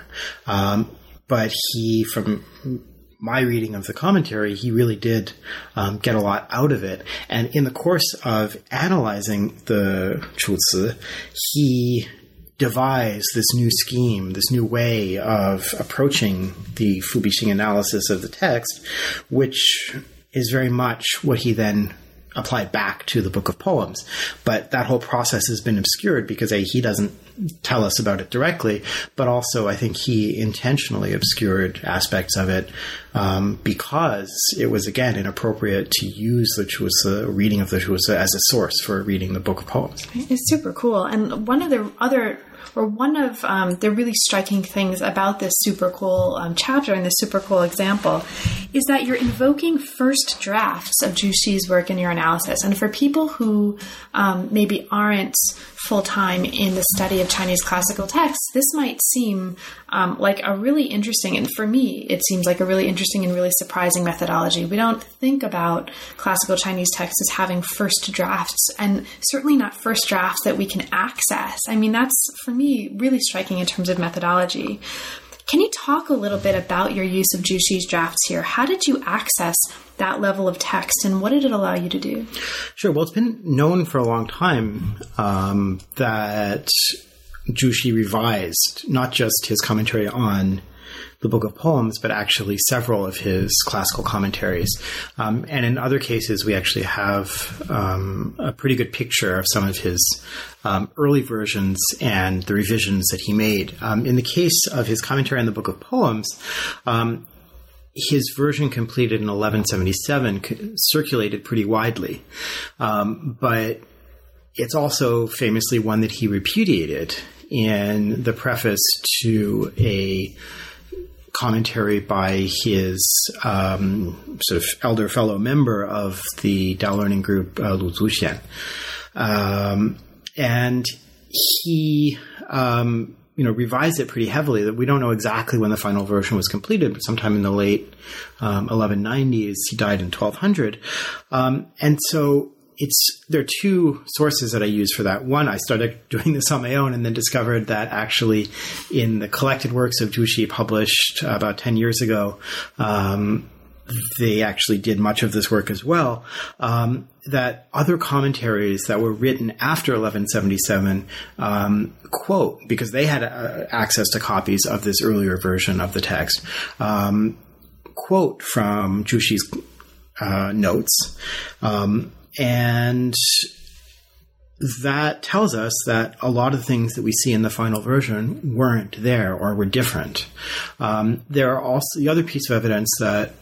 But he, from my reading of the commentary, he really did get a lot out of it. And in the course of analyzing the Chuzhe, he devised this new scheme, this new way of approaching the Fu Bixing analysis of the text, which is very much what he then applied back to the Book of Poems. But that whole process has been obscured because he doesn't tell us about it directly, but also I think he intentionally obscured aspects of it because it was, again, inappropriate to use the Chuzhe, reading of the Chuzhe, as a source for reading the Book of Poems. It's super cool. And one of the really striking things about this super cool chapter and this super cool example is that you're invoking first drafts of Zhu Xi's work in your analysis. And for people who maybe aren't full-time in the study of Chinese classical texts, this might seem like a really interesting, and for me, it seems like a really interesting and really surprising methodology. We don't think about classical Chinese texts as having first drafts, and certainly not first drafts that we can access. I mean, that's, for me, really striking in terms of methodology. Can you talk a little bit about your use of Zhu Xi's drafts here? How did you access that level of text, and what did it allow you to do? Sure. Well, it's been known for a long time that Zhu Xi revised not just his commentary on the Book of Poems, but actually several of his classical commentaries. And in other cases, we actually have a pretty good picture of some of his early versions and the revisions that he made. In the case of his commentary on the Book of Poems, his version completed in 1177 circulated pretty widely. But it's also famously one that he repudiated in the preface to a commentary by his sort of elder fellow member of the Tao learning group, Lu Zuxian. And he revised it pretty heavily. That we don't know exactly when the final version was completed, but sometime in the late 1190s. He died in 1200, and so there are two sources that I use for that. One, I started doing this on my own and then discovered that actually in the collected works of Zhu Xi published about 10 years ago, they actually did much of this work as well, that other commentaries that were written after 1177 quote, because they had access to copies of this earlier version of the text, quote from Zhu Xi's notes. And that tells us that a lot of the things that we see in the final version weren't there or were different. There are also the other piece of evidence that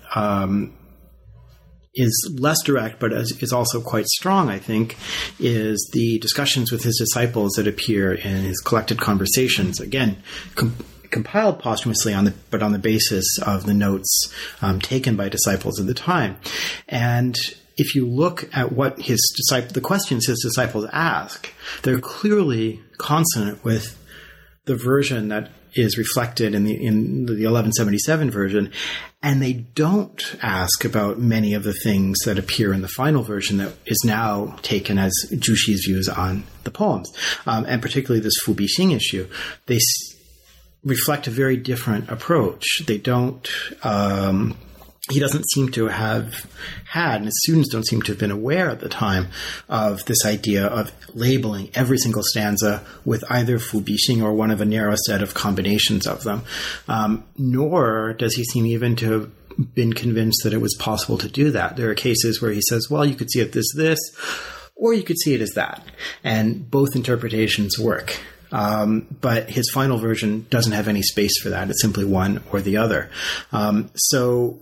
is less direct, but is also quite strong, I think, is the discussions with his disciples that appear in his collected conversations. Again, compiled posthumously but on the basis of the notes taken by disciples at the time. And if you look at what the questions his disciples ask, they're clearly consonant with the version that is reflected in the 1177 version, and they don't ask about many of the things that appear in the final version that is now taken as Zhu Xi's views on the poems, and particularly this Fu Bixing issue. They reflect a very different approach. They don't. He doesn't seem to have had, and his students don't seem to have been aware at the time of this idea of labeling every single stanza with either Fu Bixing or one of a narrow set of combinations of them. Nor does he seem even to have been convinced that it was possible to do that. There are cases where he says, well, you could see it this, or you could see it as that. And both interpretations work. But his final version doesn't have any space for that. It's simply one or the other. So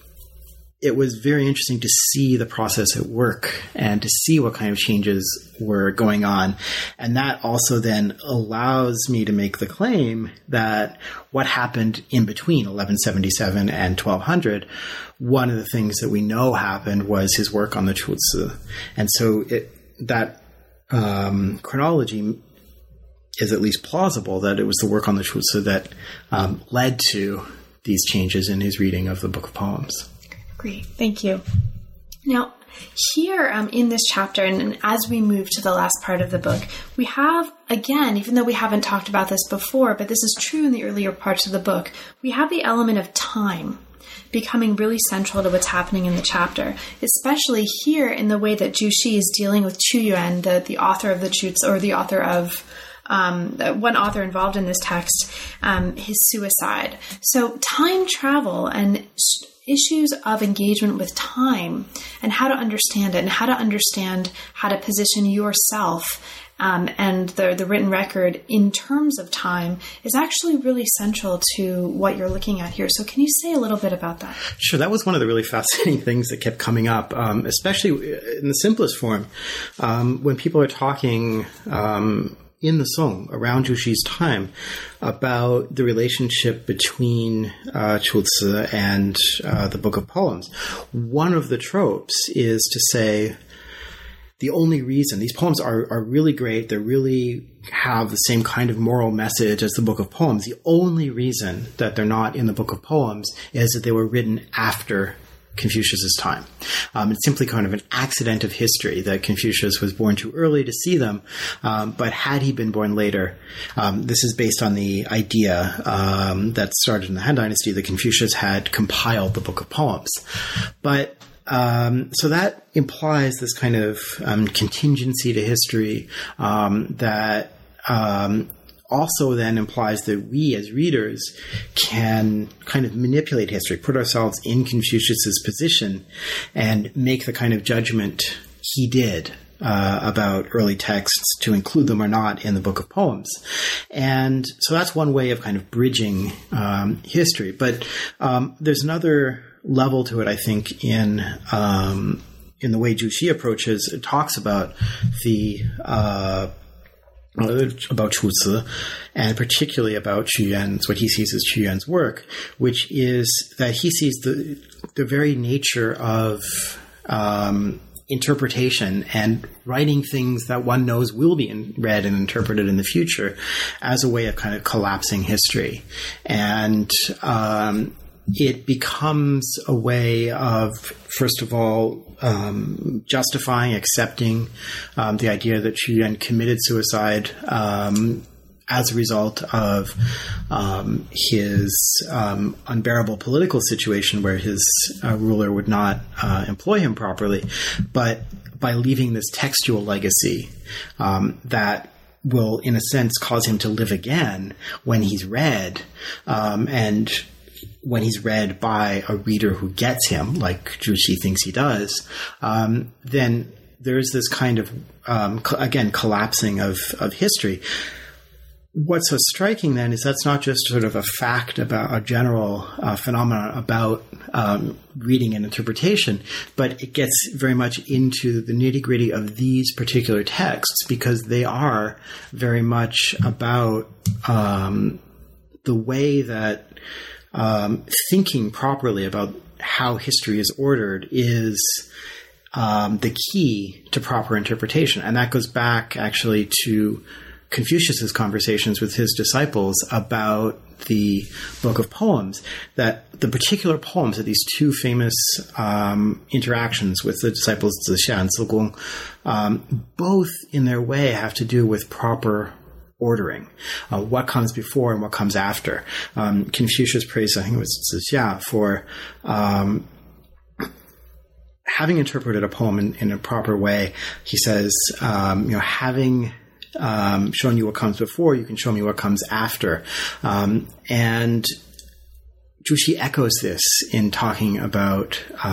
it was very interesting to see the process at work and to see what kind of changes were going on. And that also then allows me to make the claim that what happened in between 1177 and 1200, one of the things that we know happened was his work on the Chuzi. And so that chronology is at least plausible that it was the work on the Chuzi that led to these changes in his reading of the Book of Poems. Great. Thank you. Now, here in this chapter, and as we move to the last part of the book, we have, again, even though we haven't talked about this before, but this is true in the earlier parts of the book, we have the element of time becoming really central to what's happening in the chapter, especially here in the way that Zhu Xi is dealing with Qu Yuan, the author of the Chuzi, or the author of one author involved in this text, his suicide. So time travel and issues of engagement with time and how to understand it and how to position yourself and the written record in terms of time is actually really central to what you're looking at here. So can you say a little bit about that? Sure. That was one of the really fascinating things that kept coming up, especially in the simplest form. When people are talking in the Song around Zhu Xi's time about the relationship between Chuzi and the Book of Poems. One of the tropes is to say the only reason these poems are really great, they really have the same kind of moral message as the Book of Poems. The only reason that they're not in the Book of Poems is that they were written after Confucius's time. It's simply kind of an accident of history that Confucius was born too early to see them, but had he been born later, this is based on the idea that started in the Han Dynasty that Confucius had compiled the Book of Poems. But so that implies this kind of contingency to history that also then implies that we as readers can kind of manipulate history, put ourselves in Confucius's position and make the kind of judgment he did about early texts to include them or not in the Book of Poems. And so that's one way of kind of bridging history. But there's another level to it, I think, in the way Zhu Xi approaches, it talks about about Chuzi, and particularly about Qu Yuan's, what he sees as Qu Yuan's work, which is that he sees the very nature of interpretation and writing things that one knows will be read and interpreted in the future as a way of kind of collapsing history. And it becomes a way of, first of all, justifying, accepting the idea that Qu Yuan committed suicide as a result of his unbearable political situation where his ruler would not employ him properly, but by leaving this textual legacy that will, in a sense, cause him to live again when he's read, and when he's read by a reader who gets him, like Zhu Xi thinks he does, then there's this kind of, again, collapsing of history. What's so striking then is that's not just sort of a fact about a general phenomenon about reading and interpretation, but it gets very much into the nitty-gritty of these particular texts because they are very much about the way that thinking properly about how history is ordered is the key to proper interpretation. And that goes back actually to Confucius's conversations with his disciples about the Book of Poems, that the particular poems of these two famous interactions with the disciples Zixia and Zigong, both in their way have to do with proper ordering, what comes before and what comes after. Confucius praised, I think it was Zixia, for having interpreted a poem in a proper way. He says, having shown you what comes before, you can show me what comes after. And Zhu Xi echoes this in talking about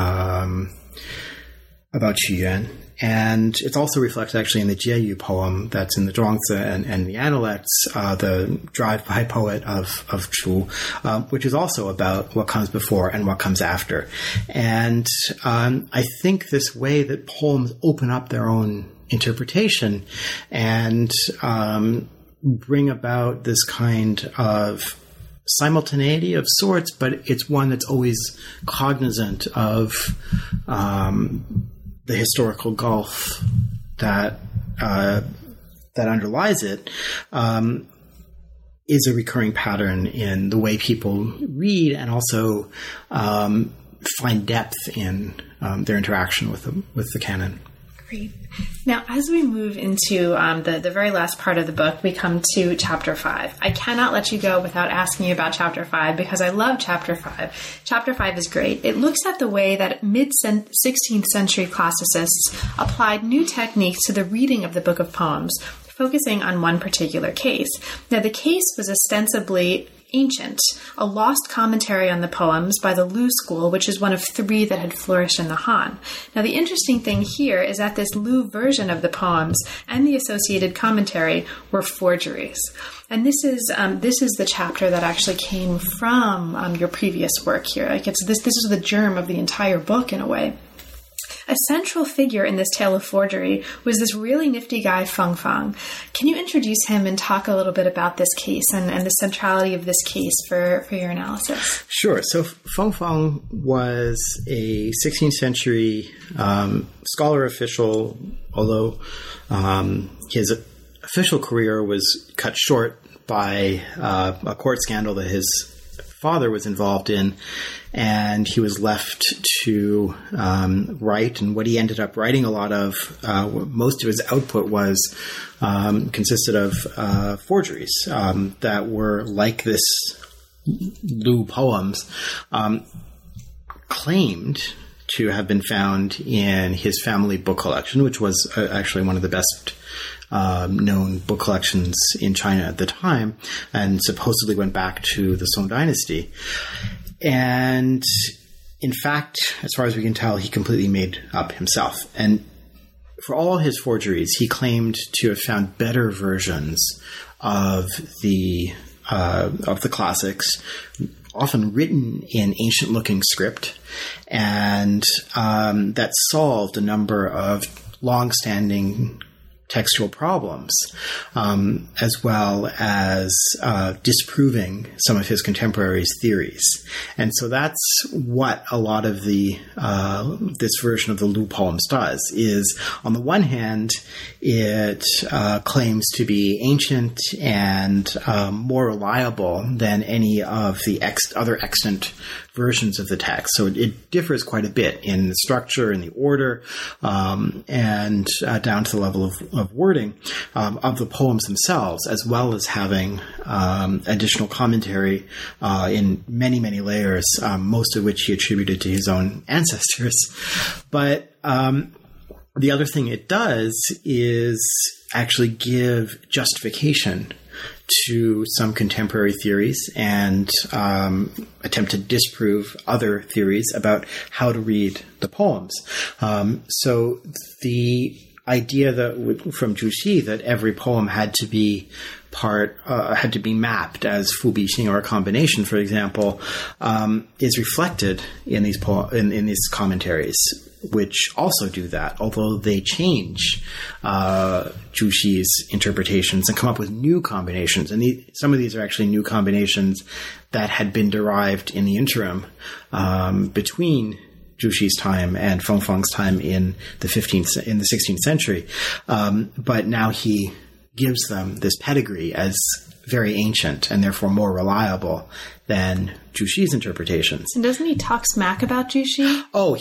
Qu Yuan. And it's also reflected actually in the Jieyu poem that's in the Zhuangzi and the Analects, the drive-by poet of Chu, which is also about what comes before and what comes after. And I think this way that poems open up their own interpretation and bring about this kind of simultaneity of sorts, but it's one that's always cognizant of the historical gulf that underlies it, is a recurring pattern in the way people read and also find depth in their interaction with the canon. Great. Now, as we move into the very last part of the book, we come to Chapter 5. I cannot let you go without asking you about Chapter 5 because I love Chapter 5. Chapter 5 is great. It looks at the way that mid-16th century classicists applied new techniques to the reading of the Book of Poems, focusing on one particular case. Now, the case was ostensibly ancient, a lost commentary on the poems by the Lu school, which is one of three that had flourished in the Han. Now, the interesting thing here is that this Lu version of the poems and the associated commentary were forgeries. And this is the chapter that actually came from your previous work here. Like this is the germ of the entire book in a way. A central figure in this tale of forgery was this really nifty guy, Feng Fang. Can you introduce him and talk a little bit about this case and the centrality of this case for your analysis? Sure. So Feng Fang was a 16th century scholar official, although his official career was cut short by a court scandal that his father was involved in, and he was left to write. And what he ended up writing a lot of, most of his output was consisted of forgeries that were like this Lu poems, claimed to have been found in his family book collection, which was actually one of the best known book collections in China at the time, and supposedly went back to the Song Dynasty. And in fact, as far as we can tell, he completely made up himself. And for all his forgeries, he claimed to have found better versions of the classics, often written in ancient-looking script, and that solved a number of long-standing textual problems, as well as disproving some of his contemporaries' theories. And so that's what a lot of the this version of the Lu poems does, is on the one hand, it claims to be ancient and more reliable than any of the other extant versions of the text. So it differs quite a bit in the structure and the order, and down to the level of wording of the poems themselves, as well as having additional commentary in many, many layers, most of which he attributed to his own ancestors. But the other thing it does is actually give justification to some contemporary theories and attempt to disprove other theories about how to read the poems. So the idea that from Zhu Xi that every poem had to be mapped as Fu Bi Xing or a combination, for example, is reflected in these in these commentaries, which also do that, although they change Zhu Xi's interpretations and come up with new combinations. And some of these are actually new combinations that had been derived in the interim between Zhu Xi's time and Feng Fang's time in the 16th century. But now he gives them this pedigree as very ancient and therefore more reliable than Zhu Xi's interpretations. And doesn't he talk smack about Zhu Xi? Oh,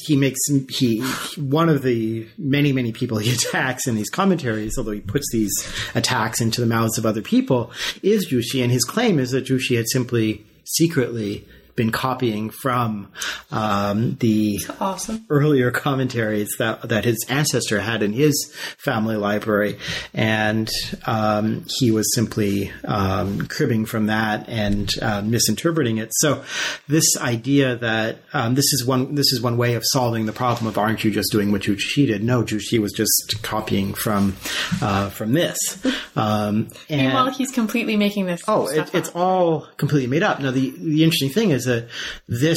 one of the many, many people he attacks in these commentaries, although he puts these attacks into the mouths of other people, is Zhu Xi. And his claim is that Zhu Xi had simply secretly been copying from the earlier commentaries that his ancestor had in his family library, and he was simply cribbing from that and misinterpreting it. So this idea that this is one way of solving the problem of aren't you just doing what Zhu Xi did? No, Zhu Xi was just copying from this. Meanwhile, he's completely making this. It's all completely made up. Now, the interesting thing is that this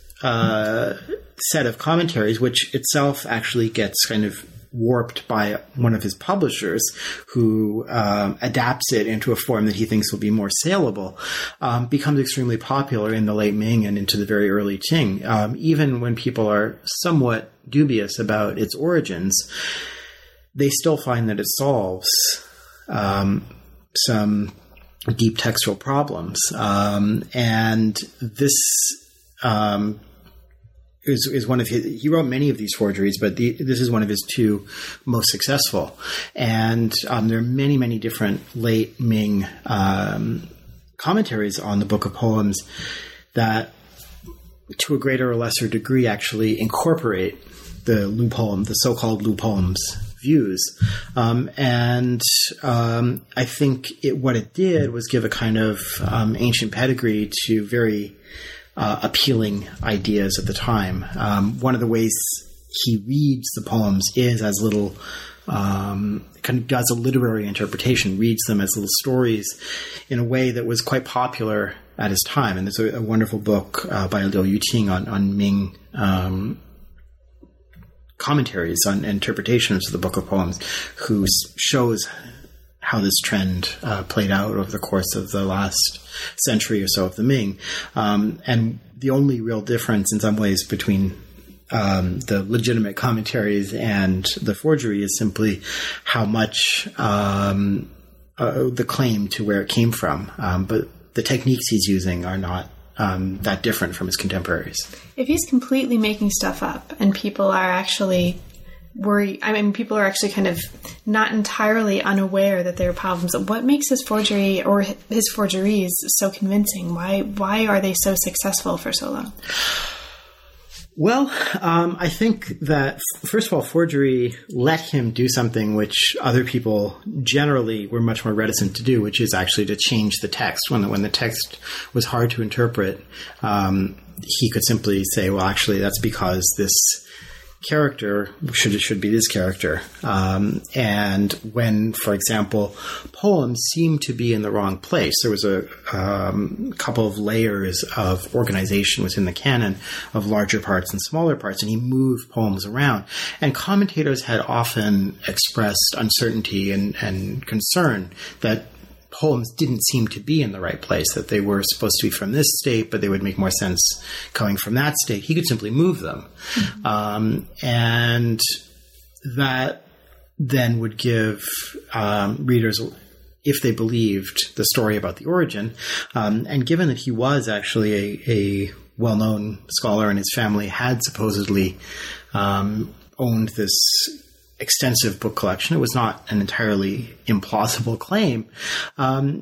set of commentaries, which itself actually gets kind of warped by one of his publishers who adapts it into a form that he thinks will be more saleable, becomes extremely popular in the late Ming and into the very early Qing. Even when people are somewhat dubious about its origins, they still find that it solves some deep textual problems. And this is one of his, he wrote many of these forgeries, but this is one of his two most successful. And there are many, many different late Ming commentaries on the Book of Poems that, to a greater or lesser degree, actually incorporate the Lu poem, the so-called Lu poems views. And I think what it did was give a kind of ancient pedigree to very appealing ideas at the time. One of the ways he reads the poems is as little, kind of does a literary interpretation, reads them as little stories in a way that was quite popular at his time. And there's a wonderful book by Liu Yuqing on Ming commentaries on interpretations of the Book of Poems, who shows how this trend played out over the course of the last century or so of the Ming. And the only real difference in some ways between the legitimate commentaries and the forgery is simply how much the claim to where it came from. But the techniques he's using are not that different from his contemporaries. If he's completely making stuff up and people are actually people are actually kind of not entirely unaware that there are problems, what makes his forgery or his forgeries so convincing? Why are they so successful for so long? Well, I think that, first of all, forgery let him do something which other people generally were much more reticent to do, which is actually to change the text. When the text was hard to interpret, he could simply say, well, actually, that's because this character should be this character. And when, for example, poems seem to be in the wrong place, there was a couple of layers of organization within the canon of larger parts and smaller parts, and he moved poems around. And commentators had often expressed uncertainty and concern that poems didn't seem to be in the right place, that they were supposed to be from this state, but they would make more sense coming from that state. He could simply move them. Mm-hmm. And that then would give readers, if they believed the story about the origin, and given that he was actually a well-known scholar and his family had supposedly owned this extensive book collection. It was not an entirely implausible claim. I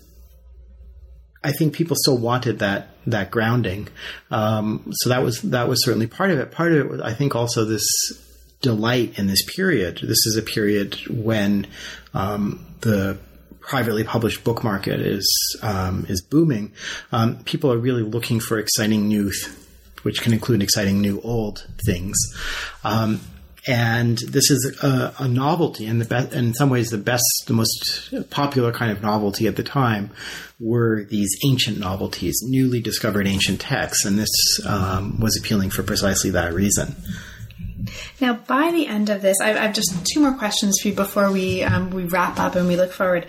think people still wanted that grounding. So that was certainly part of it. Part of it was, I think, also this delight in this period. This is a period when the privately published book market is booming. People are really looking for exciting new, which can include exciting new old things. And this is a novelty, and in some ways the most popular kind of novelty at the time were these ancient novelties, newly discovered ancient texts, and this was appealing for precisely that reason. Now, by the end of this, I've just two more questions for you before we wrap up and we look forward.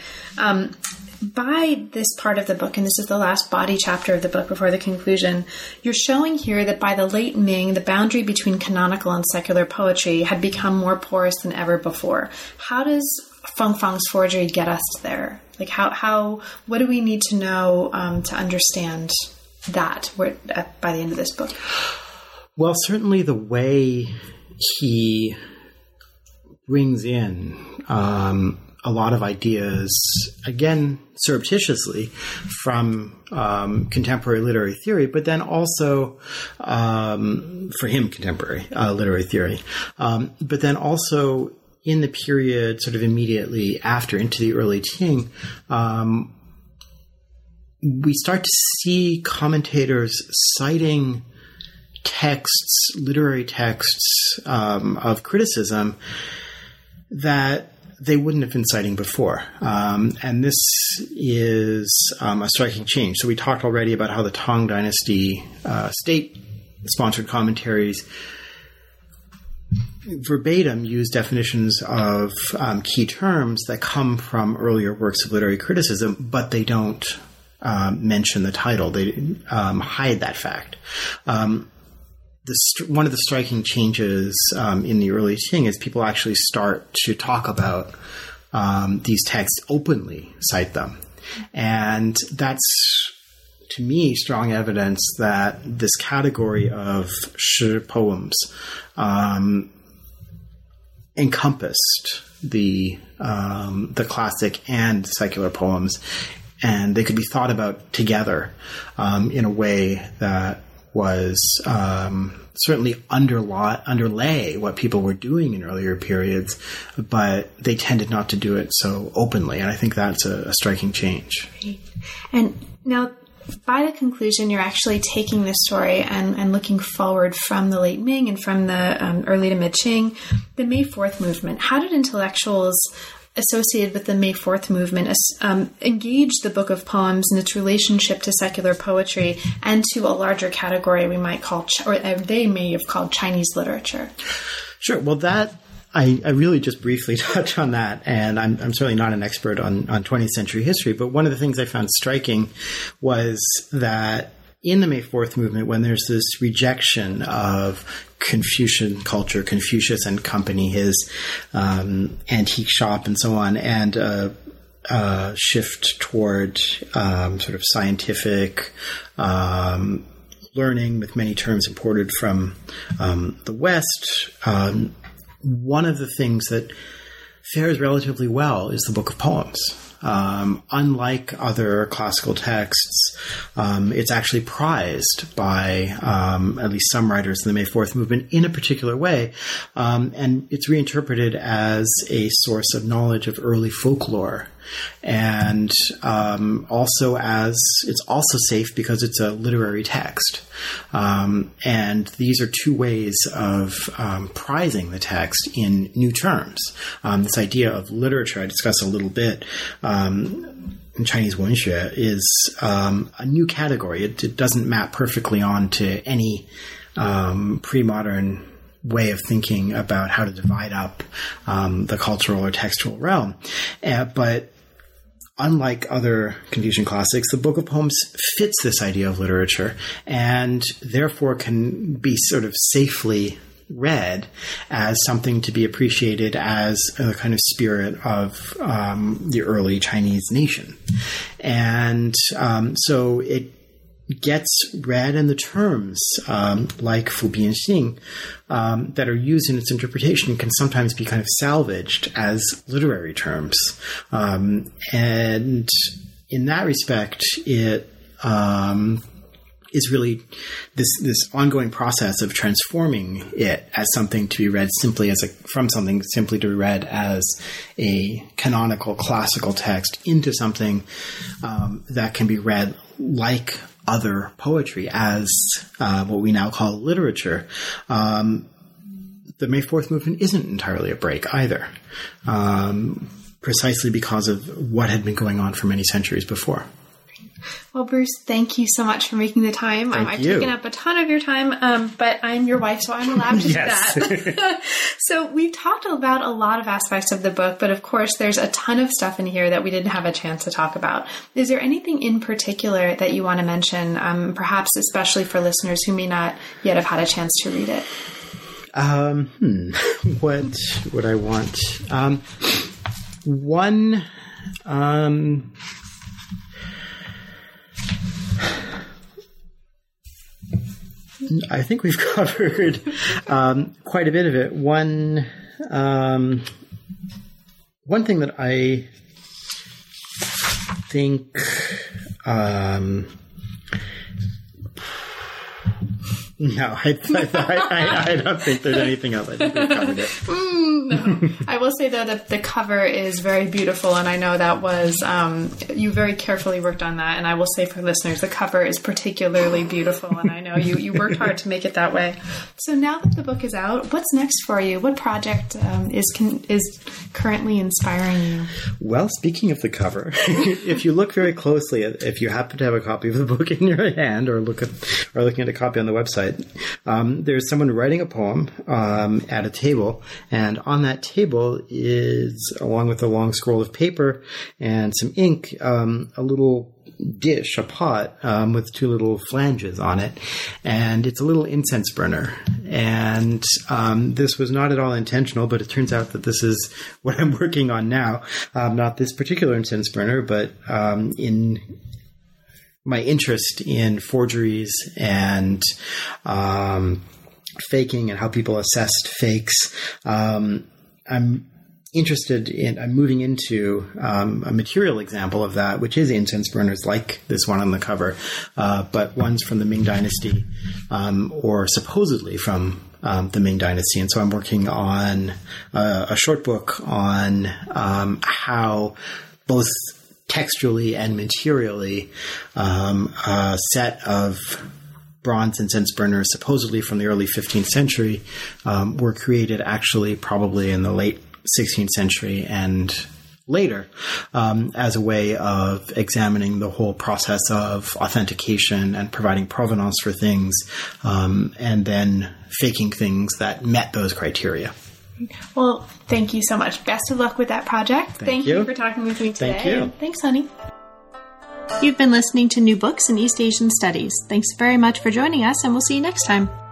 By this part of the book, and this is the last body chapter of the book before the conclusion, you're showing here that by the late Ming, the boundary between canonical and secular poetry had become more porous than ever before. How does Feng Fang's forgery get us there? Like, what do we need to know to understand that by the end of this book? Well, certainly the way he brings in a lot of ideas, again, surreptitiously from contemporary literary theory, but then also, for him, contemporary literary theory, but then also in the period sort of immediately after, into the early Qing, we start to see commentators citing texts, literary texts of criticism that they wouldn't have been citing before. And this is a striking change. So we talked already about how the Tang Dynasty state-sponsored commentaries verbatim use definitions of key terms that come from earlier works of literary criticism, but they don't mention the title. They hide that fact. One of the striking changes in the early Qing is people actually start to talk about these texts openly, cite them. And that's, to me, strong evidence that this category of shi poems encompassed the classic and secular poems, and they could be thought about together in a way that was certainly underlay what people were doing in earlier periods, but they tended not to do it so openly. And I think that's a striking change. Great. And now, by the conclusion, you're actually taking this story and looking forward from the late Ming and from the early to mid-Qing, the May 4th movement. How did intellectuals associated with the May 4th movement engage the book of poems and its relationship to secular poetry and to a larger category we might call, or they may have called, Chinese literature? Sure. Well, that I really just briefly touch on that, and I'm certainly not an expert on 20th century history, but one of the things I found striking was that in the May 4th movement, when there's this rejection of Confucian culture, Confucius and Company, his antique shop and so on, and shift toward sort of scientific learning with many terms imported from the West, one of the things that fares relatively well is the Book of Poems. Unlike other classical texts, it's actually prized by at least some writers in the May 4th movement in a particular way, and it's reinterpreted as a source of knowledge of early folklore and also as it's also safe because it's a literary text. And these are two ways of prizing the text in new terms. This idea of literature I discussed a little bit in Chinese wenxue is a new category. It doesn't map perfectly onto any pre-modern way of thinking about how to divide up the cultural or textual realm. But unlike other Confucian classics, the Book of Poems fits this idea of literature and therefore can be sort of safely read as something to be appreciated as a kind of spirit of the early Chinese nation. And so it gets read in the terms like Fu Bian Xing that are used in its interpretation can sometimes be kind of salvaged as literary terms. And in that respect, it is really this ongoing process of transforming it as something to be read simply from something simply to be read as a canonical classical text into something that can be read like other poetry as what we now call literature. The May 4th movement isn't entirely a break either, precisely because of what had been going on for many centuries before. Well, Bruce, thank you so much for making the time. I've taken up a ton of your time, but I'm your wife, so I'm allowed to do that. So we've talked about a lot of aspects of the book, but of course there's a ton of stuff in here that we didn't have a chance to talk about. Is there anything in particular that you want to mention, perhaps especially for listeners who may not yet have had a chance to read it? What would I want? One... I think we've covered quite a bit of it. One thing that I think no, I don't think there's anything else. I think we've covered it. No. I will say, though, that the cover is very beautiful, and I know that was, you very carefully worked on that, and I will say for listeners, the cover is particularly beautiful, and I know you worked hard to make it that way. So now that the book is out, what's next for you? What project is currently inspiring you? Well, speaking of the cover, if you look very closely, if you happen to have a copy of the book in your hand or looking at a copy on the website, there's someone writing a poem at a table, and on that table is, along with a long scroll of paper and some ink, a little dish, a pot, with two little flanges on it, and it's a little incense burner. And this was not at all intentional, but it turns out that this is what I'm working on now. Not this particular incense burner, but in my interest in forgeries and faking and how people assessed fakes. I'm moving into a material example of that, which is incense burners like this one on the cover, but ones from the Ming Dynasty, or supposedly from the Ming Dynasty. And so I'm working on a short book on how both textually and materially a set of bronze incense burners, supposedly from the early 15th century, were created actually probably in the late 16th century and later, as a way of examining the whole process of authentication and providing provenance for things, and then faking things that met those criteria. Well, thank you so much. Best of luck with that project. Thank you for talking with me today. Thank you. And thanks, honey. You've been listening to New Books in East Asian Studies. Thanks very much for joining us, and we'll see you next time.